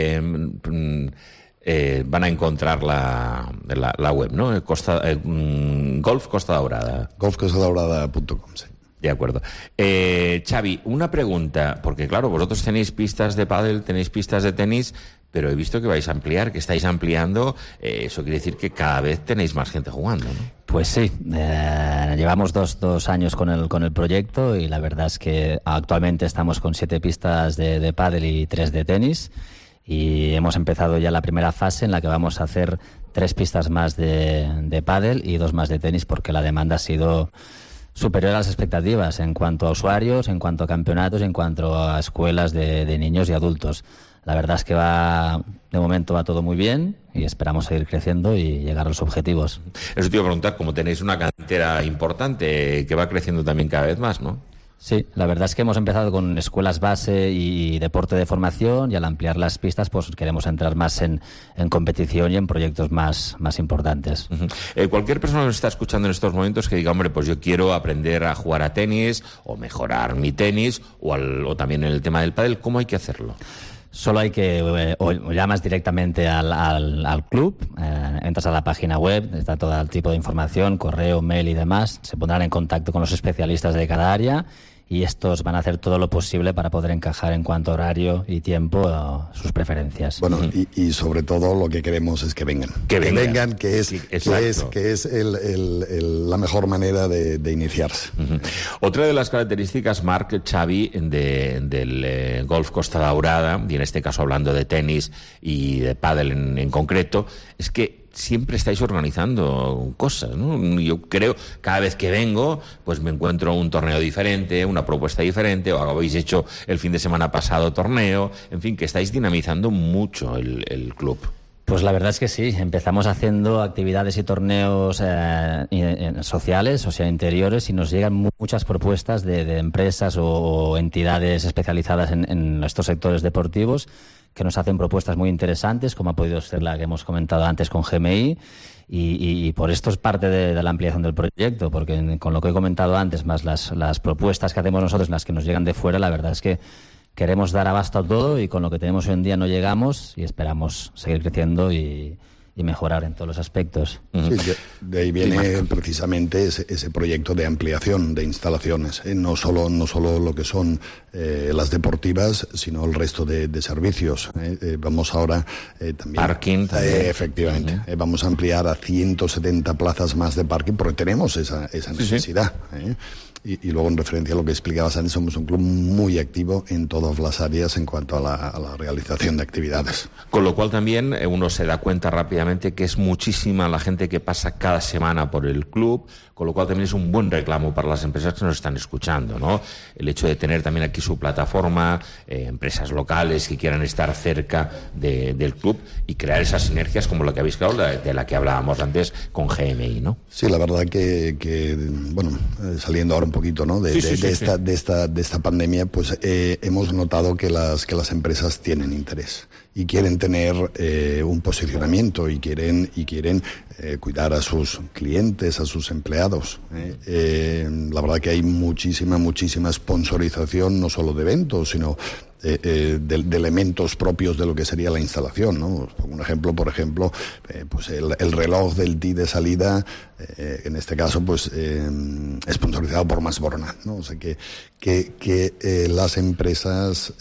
la web, ¿no? Golf Costa Daurada. golfcostadaurada.com, sí. De acuerdo. Xavi, una pregunta, porque claro, vosotros tenéis pistas de pádel, tenéis pistas de tenis, pero he visto que vais a ampliar, que estáis ampliando. Eso quiere decir que cada vez tenéis más gente jugando, ¿no? Pues sí, llevamos dos años con el proyecto, y la verdad es que actualmente estamos con 7 pistas de pádel y 3 de tenis, y hemos empezado ya la primera fase en la que vamos a hacer 3 pistas más de pádel y 2 más de tenis, porque la demanda ha sido superior a las expectativas en cuanto a usuarios, en cuanto a campeonatos, en cuanto a escuelas de niños y adultos. La verdad es que de momento va todo muy bien, y esperamos seguir creciendo y llegar a los objetivos. Eso te iba a preguntar, como tenéis una cantera importante que va creciendo también cada vez más, ¿no? Sí, la verdad es que hemos empezado con escuelas base y deporte de formación, y al ampliar las pistas pues queremos entrar más en competición y en proyectos más importantes. Cualquier persona que nos está escuchando en estos momentos que diga, hombre, pues yo quiero aprender a jugar a tenis o mejorar mi tenis o también en el tema del pádel, ¿cómo hay que hacerlo? Solo hay que o llamas directamente al club, entras a la página web, está todo el tipo de información, correo, mail y demás, se pondrán en contacto con los especialistas de cada área, y estos van a hacer todo lo posible para poder encajar en cuanto a horario y tiempo sus preferencias. Bueno, y sobre todo lo que queremos es que vengan. Que vengan, que es la mejor manera de iniciarse. Otra de las características, Marc, Xavi, del Golf Costa Daurada, y en este caso hablando de tenis y de pádel en concreto, es que siempre estáis organizando cosas, ¿no? Yo creo, cada vez que vengo, pues me encuentro un torneo diferente, una propuesta diferente, o habéis hecho el fin de semana pasado torneo, en fin, que estáis dinamizando mucho el club. Pues la verdad es que sí, empezamos haciendo actividades y torneos sociales, o sea, interiores, y nos llegan muchas propuestas de empresas o entidades especializadas en estos sectores deportivos, que nos hacen propuestas muy interesantes, como ha podido ser la que hemos comentado antes con GMI, y por esto es parte de la ampliación del proyecto, porque con lo que he comentado antes, más las propuestas que hacemos nosotros, las que nos llegan de fuera, la verdad es que queremos dar abasto a todo, y con lo que tenemos hoy en día no llegamos, y esperamos seguir creciendo y mejorar en todos los aspectos. Sí, de ahí viene precisamente ese proyecto de ampliación de instalaciones, no solo lo que son las deportivas, sino el resto de servicios. Vamos ahora también... Parking también. Efectivamente. Vamos a ampliar a 170 plazas más de parking, porque tenemos esa necesidad. Y luego, en referencia a lo que explicabas antes, somos un club muy activo en todas las áreas en cuanto a la realización de actividades. Con lo cual también uno se da cuenta rápidamente que es muchísima la gente que pasa cada semana por el club, con lo cual también es un buen reclamo para las empresas que nos están escuchando, ¿no? El hecho de tener también aquí su plataforma, empresas locales que quieran estar cerca del club y crear esas sinergias como lo que habéis creado, de la que hablábamos antes con GMI, ¿no? Sí, la verdad que bueno, saliendo ahora un poquito, ¿no? de esta pandemia, pues hemos notado que las empresas tienen interés y quieren tener un posicionamiento y quieren cuidar a sus clientes, a sus empleados. La verdad que hay muchísima sponsorización, no solo de eventos, sino de elementos propios de lo que sería la instalación, ¿no? Un ejemplo, por ejemplo, pues el reloj del tee de salida, en este caso, pues sponsorizado por Masborna, ¿no? O sea que las empresas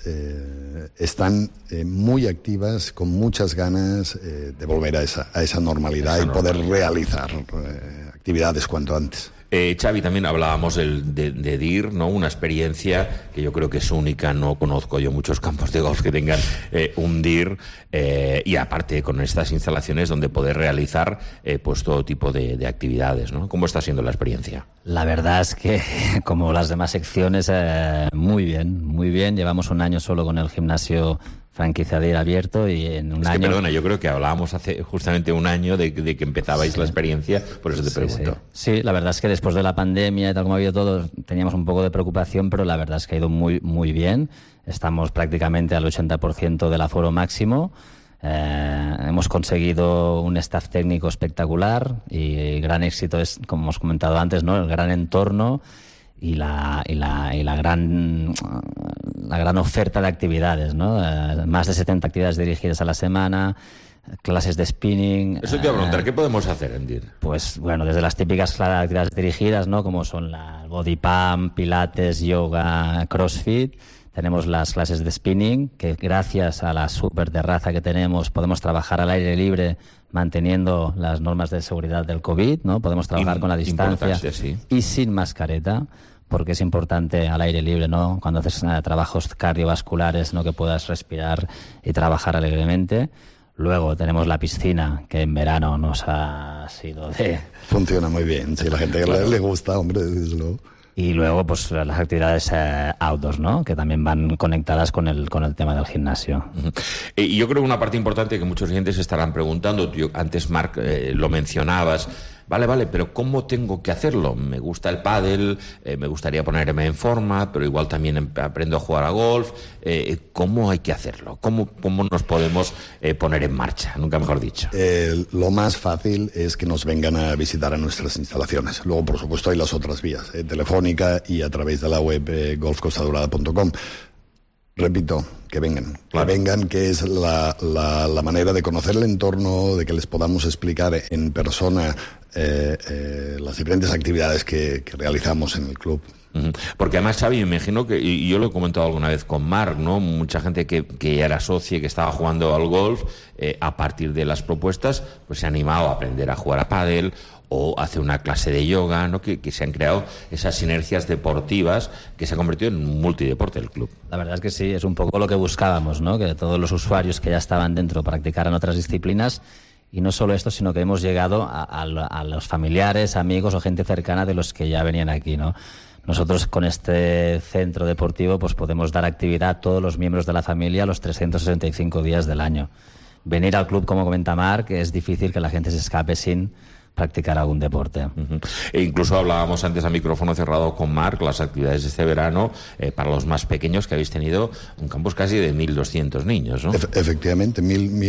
están muy activas, con muchas ganas de volver a esa normalidad y poder realizar actividades cuanto antes. Xavi, también hablábamos de DIR, ¿no? Una experiencia que yo creo que es única. No conozco yo muchos campos de golf que tengan un DIR, y aparte con estas instalaciones donde poder realizar pues todo tipo de actividades, ¿no? ¿Cómo está siendo la experiencia? La verdad es que, como las demás secciones, muy bien. Llevamos un año solo con el gimnasio franquiciado abierto y en un año... Perdona, yo creo que hablábamos hace justamente un año de que empezabais la experiencia, por eso te pregunto. Sí, la verdad es que después de la pandemia y tal como ha habido todo, teníamos un poco de preocupación, pero la verdad es que ha ido muy bien. Estamos prácticamente al 80% del aforo máximo. Hemos conseguido un staff técnico espectacular y gran éxito es, como hemos comentado antes, ¿no? El gran entorno y la gran oferta de actividades, ¿no? Más de 70 actividades dirigidas a la semana, clases de spinning. Eso te iba a preguntar, ¿qué podemos hacer en DIR? Pues bueno, desde las típicas actividades dirigidas, ¿no? Como son la body pump, pilates, yoga, crossfit. Tenemos las clases de spinning, que gracias a la super terraza que tenemos podemos trabajar al aire libre manteniendo las normas de seguridad del COVID, ¿no? Podemos trabajar con la distancia y sin mascareta, porque es importante al aire libre, ¿no? Cuando haces trabajos cardiovasculares, ¿no? Que puedas respirar y trabajar alegremente. Luego tenemos la piscina, que en verano nos ha sido de... Funciona muy bien, sí, la gente le gusta, hombre, desde luego. Y luego, pues, las actividades outdoors, ¿no? Que también van conectadas con el tema del gimnasio. Y yo creo que una parte importante que muchos clientes estarán preguntando, antes, Marc, lo mencionabas. Vale, pero ¿cómo tengo que hacerlo? Me gusta el pádel, me gustaría ponerme en forma, pero igual también aprendo a jugar a golf. ¿Cómo hay que hacerlo? ¿Cómo nos podemos poner en marcha? Nunca mejor dicho. Lo más fácil es que nos vengan a visitar a nuestras instalaciones. Luego, por supuesto, hay las otras vías, telefónica y a través de la web golfcostadorada.com. Repito, que vengan, que es la manera de conocer el entorno, de que les podamos explicar en persona las diferentes actividades que realizamos en el club. Porque además, Xavi, me imagino que, y yo lo he comentado alguna vez con Marc, ¿no? Mucha gente que ya era socia y que estaba jugando al golf, a partir de las propuestas, pues se ha animado a aprender a jugar a pádel o hace una clase de yoga, ¿no? Que se han creado esas sinergias deportivas que se ha convertido en un multideporte del club. La verdad es que sí, es un poco lo que buscábamos, ¿no? Que todos los usuarios que ya estaban dentro practicaran otras disciplinas. Y no solo esto, sino que hemos llegado a los familiares, amigos o gente cercana de los que ya venían aquí, ¿no? Nosotros con este centro deportivo pues podemos dar actividad a todos los miembros de la familia los 365 días del año. Venir al club, como comenta Marc, es difícil que la gente se escape sin practicar algún deporte. E incluso hablábamos antes a micrófono cerrado con Marc, las actividades de este verano, para los más pequeños, que habéis tenido un campus casi de 1.200 niños, ¿no? Efectivamente,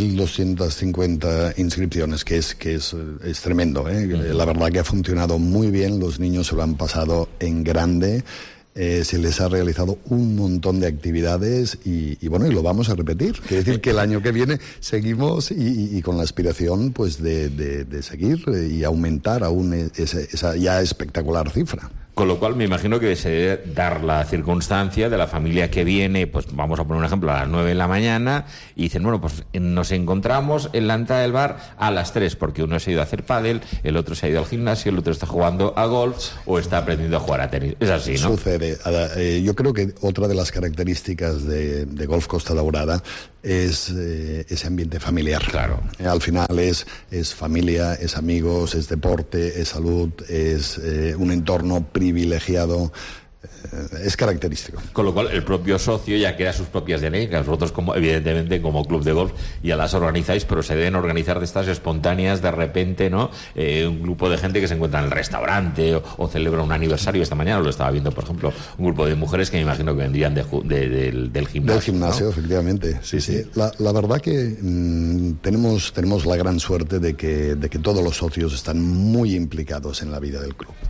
1.250 inscripciones, que es tremendo, ¿eh? La verdad que ha funcionado muy bien, los niños se lo han pasado en grande. Se les ha realizado un montón de actividades y bueno, y lo vamos a repetir. Quiere decir que el año que viene seguimos y con la aspiración pues de seguir y aumentar aún esa ya espectacular cifra. Con lo cual me imagino que se debe dar la circunstancia de la familia que viene, pues vamos a poner un ejemplo, a las 9 de la mañana, y dicen, bueno, pues nos encontramos en la entrada del bar a las 3, porque uno se ha ido a hacer pádel, el otro se ha ido al gimnasio, el otro está jugando a golf o está aprendiendo a jugar a tenis. Es así, ¿no? Sucede. Yo creo que otra de las características de Golf Costa Daurada es ese ambiente familiar. Claro. Al final es familia, es amigos, es deporte, es salud, es un entorno privilegiado. Es característico. Con lo cual el propio socio ya crea sus propias dinámicas. Vosotros, evidentemente, como club de golf ya las organizáis, pero se deben organizar de estas espontáneas de repente, ¿no? Un grupo de gente que se encuentra en el restaurante o celebra un aniversario. Esta mañana lo estaba viendo, por ejemplo, un grupo de mujeres que me imagino que vendrían del gimnasio. Del gimnasio, ¿no? Efectivamente. Sí. La verdad que tenemos la gran suerte de que todos los socios están muy implicados en la vida del club.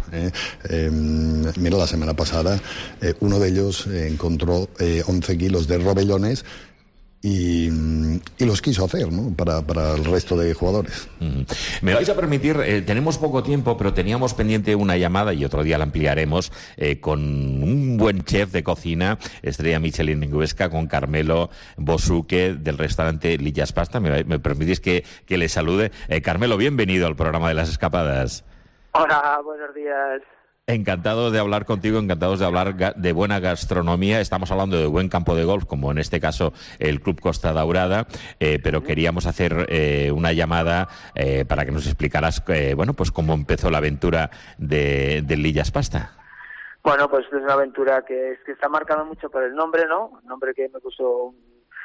Mira, la semana pasada uno de ellos encontró 11 kilos de robellones y los quiso hacer, ¿no? para el resto de jugadores. Me vais a permitir, tenemos poco tiempo, pero teníamos pendiente una llamada y otro día la ampliaremos con un buen chef de cocina, estrella Michelin en Huesca, con Carmelo Bosuque del restaurante Lillas Pasta. ¿Me permitís que le salude? Carmelo, bienvenido al programa de Las Escapadas. Hola, buenos días. Encantados de hablar contigo, encantados de hablar de buena gastronomía. Estamos hablando de buen campo de golf, como en este caso el Club Costa Daurada, pero queríamos hacer una llamada para que nos explicaras, pues cómo empezó la aventura de Lillas Pasta. Bueno, pues es una aventura que está marcada mucho por el nombre, ¿no? Un nombre que me puso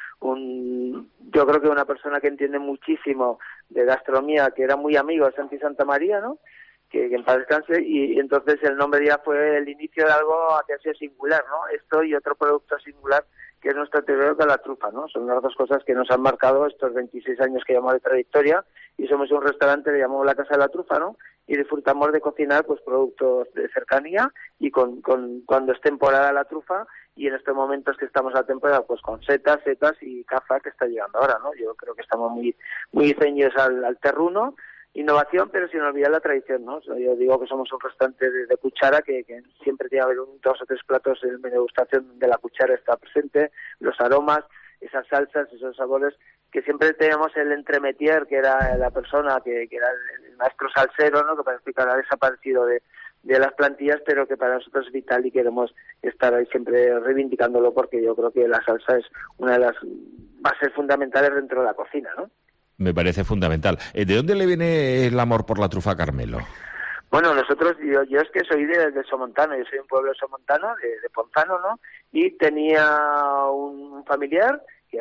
yo creo que una persona que entiende muchísimo de gastronomía, que era muy amigo de Santi Santa María, ¿no? Que en paz descanse, y entonces el nombre ya fue el inicio de algo que ha sido singular, ¿no? Esto y otro producto singular que es nuestro terreno, que la trufa, ¿no? Son las dos cosas que nos han marcado estos 26 años que llevamos de trayectoria, y somos un restaurante, le llamamos la Casa de la Trufa, ¿no? Y disfrutamos de cocinar pues productos de cercanía y cuando es temporada la trufa, y en estos momentos que estamos a temporada pues con setas y caza que está llegando ahora, ¿no? Yo creo que estamos muy ceñidos al terruno. Innovación, pero sin olvidar la tradición, ¿no? Yo digo que somos un restaurante de cuchara, que siempre tiene que haber 2 o 3 platos en la degustación de la cuchara está presente, los aromas, esas salsas, esos sabores, que siempre tenemos el entremetier, que era la persona que era el maestro salsero, ¿no? Que parece que ha desaparecido de las plantillas, pero que para nosotros es vital y queremos estar ahí siempre reivindicándolo, porque yo creo que la salsa es una de las bases fundamentales dentro de la cocina, ¿no? Me parece fundamental. ¿De dónde le viene el amor por la trufa, Carmelo? Bueno, nosotros, yo es que soy de Somontano, yo soy un pueblo de Somontano, de Ponzano, ¿no? Y tenía un familiar que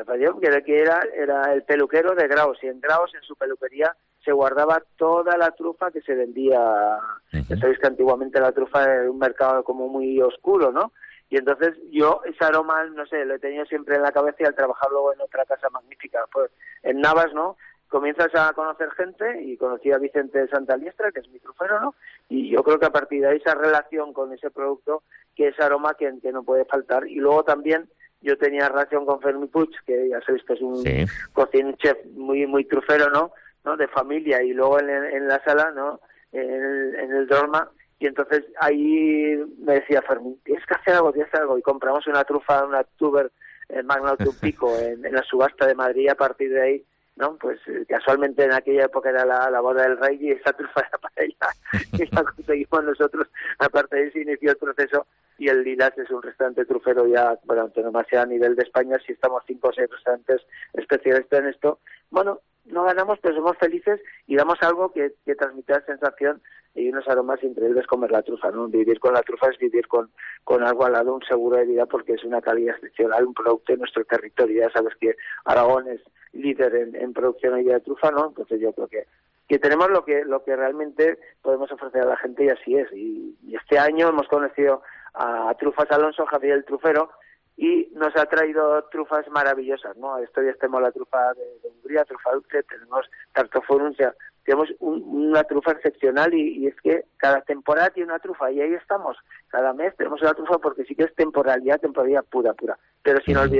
era el peluquero de Graus, y en Graus, en su peluquería, se guardaba toda la trufa que se vendía. Ya sabéis que antiguamente la trufa era un mercado como muy oscuro, ¿no? Y entonces yo ese aroma, no sé, lo he tenido siempre en la cabeza, y al trabajar luego en otra casa magnífica, pues en Navas, ¿no? Comienzas a conocer gente, y conocí a Vicente de Santaliestra, que es mi trufero, ¿no? Y yo creo que a partir de ahí esa relación con ese producto, que ese aroma que no puede faltar. Y luego también yo tenía relación con Fermi Puig, que ya sabéis que es un chef muy trufero, ¿no? De familia, y luego en la sala, ¿no? En el Dorma. Y entonces ahí me decía Fermín, tienes que hacer algo, y compramos una trufa, una tuber Magnum Pico en la subasta de Madrid, y a partir de ahí, ¿no? Pues casualmente en aquella época era la boda del rey, y esa trufa era para ella, y la conseguimos nosotros. Aparte de ahí se inició el proceso, y el Lilas es un restaurante trufero ya, bueno, antonomasia a nivel de España. Si estamos 5 o 6 restaurantes especialistas en esto, bueno, no ganamos, pero somos felices y damos algo que transmite la sensación y unos aromas increíbles. Comer la trufa, ¿no? Vivir con la trufa es vivir con algo al lado, un seguro de vida, porque es una calidad excepcional, un producto de nuestro territorio. Ya sabes que Aragón es líder en producción de trufa, ¿no? Entonces yo creo que tenemos lo que realmente podemos ofrecer a la gente, y así es. Y este año hemos conocido a Trufas Alonso, Javier el Trufero, y nos ha traído trufas maravillosas, ¿no? Esto ya tenemos la trufa de Hungría, trufa dulce, tenemos Tartoforum, o sea, tenemos una trufa excepcional, y es que cada temporada tiene una trufa, y ahí estamos. Cada mes tenemos una trufa, porque sí que es temporalidad pura, pero sin olvidar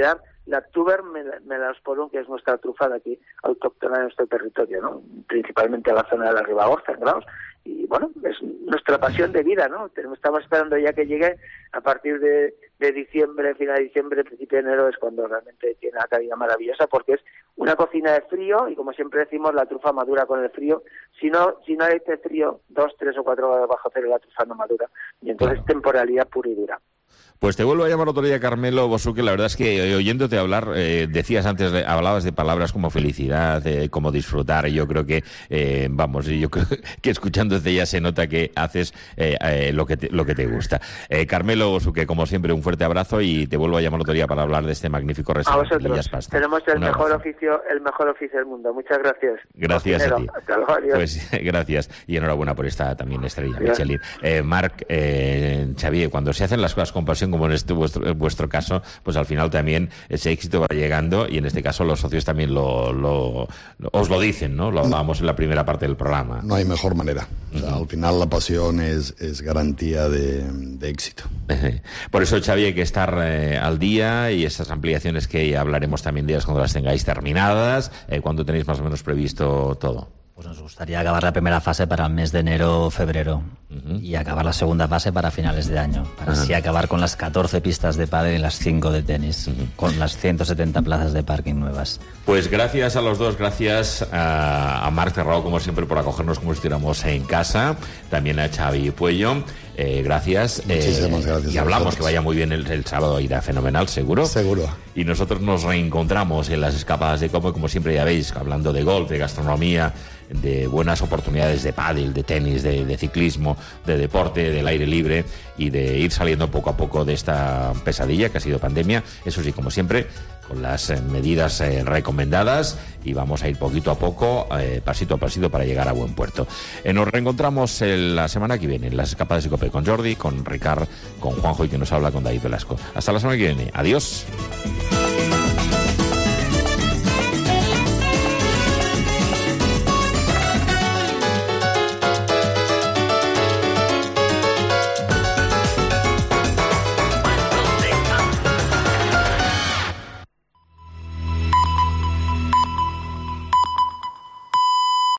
la tuber melanosporum, que es nuestra trufa de aquí, autóctona de nuestro territorio, ¿no? Principalmente a la zona de la Ribagorza, en Graus. Y bueno, es nuestra pasión de vida, ¿no? Estamos esperando ya que llegue a partir de diciembre, final de diciembre, principio de enero, es cuando realmente tiene una calidad maravillosa, porque es una cocina de frío y, como siempre decimos, la trufa madura con el frío. Si no hay este frío, 2, 3 o 4 grados bajo cero, la trufa no madura. Y entonces temporalidad pura y dura. Pues te vuelvo a llamar otro día, Carmelo Bosuque. La verdad es que oyéndote hablar, decías antes, hablabas de palabras como felicidad, como disfrutar. Y yo creo que, yo creo que escuchándote ya se nota que haces lo que te gusta. Carmelo Bosuque, como siempre, un fuerte abrazo y te vuelvo a llamar otro día para hablar de este magnífico restaurante. A vosotros. Tenemos el mejor oficio del mundo. Muchas gracias. Gracias a ti. Hasta luego, adiós. Pues gracias y enhorabuena por esta también estrella, Michelin. Marc, Xavier, cuando se hacen las cosas con pasión, como en vuestro caso, pues al final también ese éxito va llegando y en este caso los socios también os lo dicen, ¿no? Lo hablábamos en la primera parte del programa. No hay mejor manera. O sea, al final la pasión es garantía de éxito. Por eso, Xavi, hay que estar al día y esas ampliaciones que hablaremos también de ellas cuando las tengáis terminadas. ¿Cuándo tenéis más o menos previsto todo? Pues nos gustaría acabar la primera fase para el mes de enero o febrero y acabar la segunda fase para finales de año, para así acabar con las 14 pistas de pádel y las 5 de tenis, con las 170 plazas de parking nuevas. Pues gracias a los dos, gracias a Marc Ferrao, como siempre, por acogernos como si estuviéramos en casa, también a Xavi Puello. Gracias. Muchísimas gracias. Y hablamos que vaya muy bien el sábado, irá fenomenal, seguro. Seguro. Y nosotros nos reencontramos en las escapadas de COPE, como siempre ya veis, hablando de golf, de gastronomía, de buenas oportunidades de pádel, de tenis, de ciclismo, de deporte, del aire libre y de ir saliendo poco a poco de esta pesadilla que ha sido pandemia. Eso sí, como siempre, con las medidas recomendadas y vamos a ir poquito a poco, pasito a pasito para llegar a buen puerto. Nos reencontramos la semana que viene en las escapadas de COPE con Jordi, con Ricard, con Juanjo y que nos habla con David Velasco. Hasta la semana que viene. Adiós.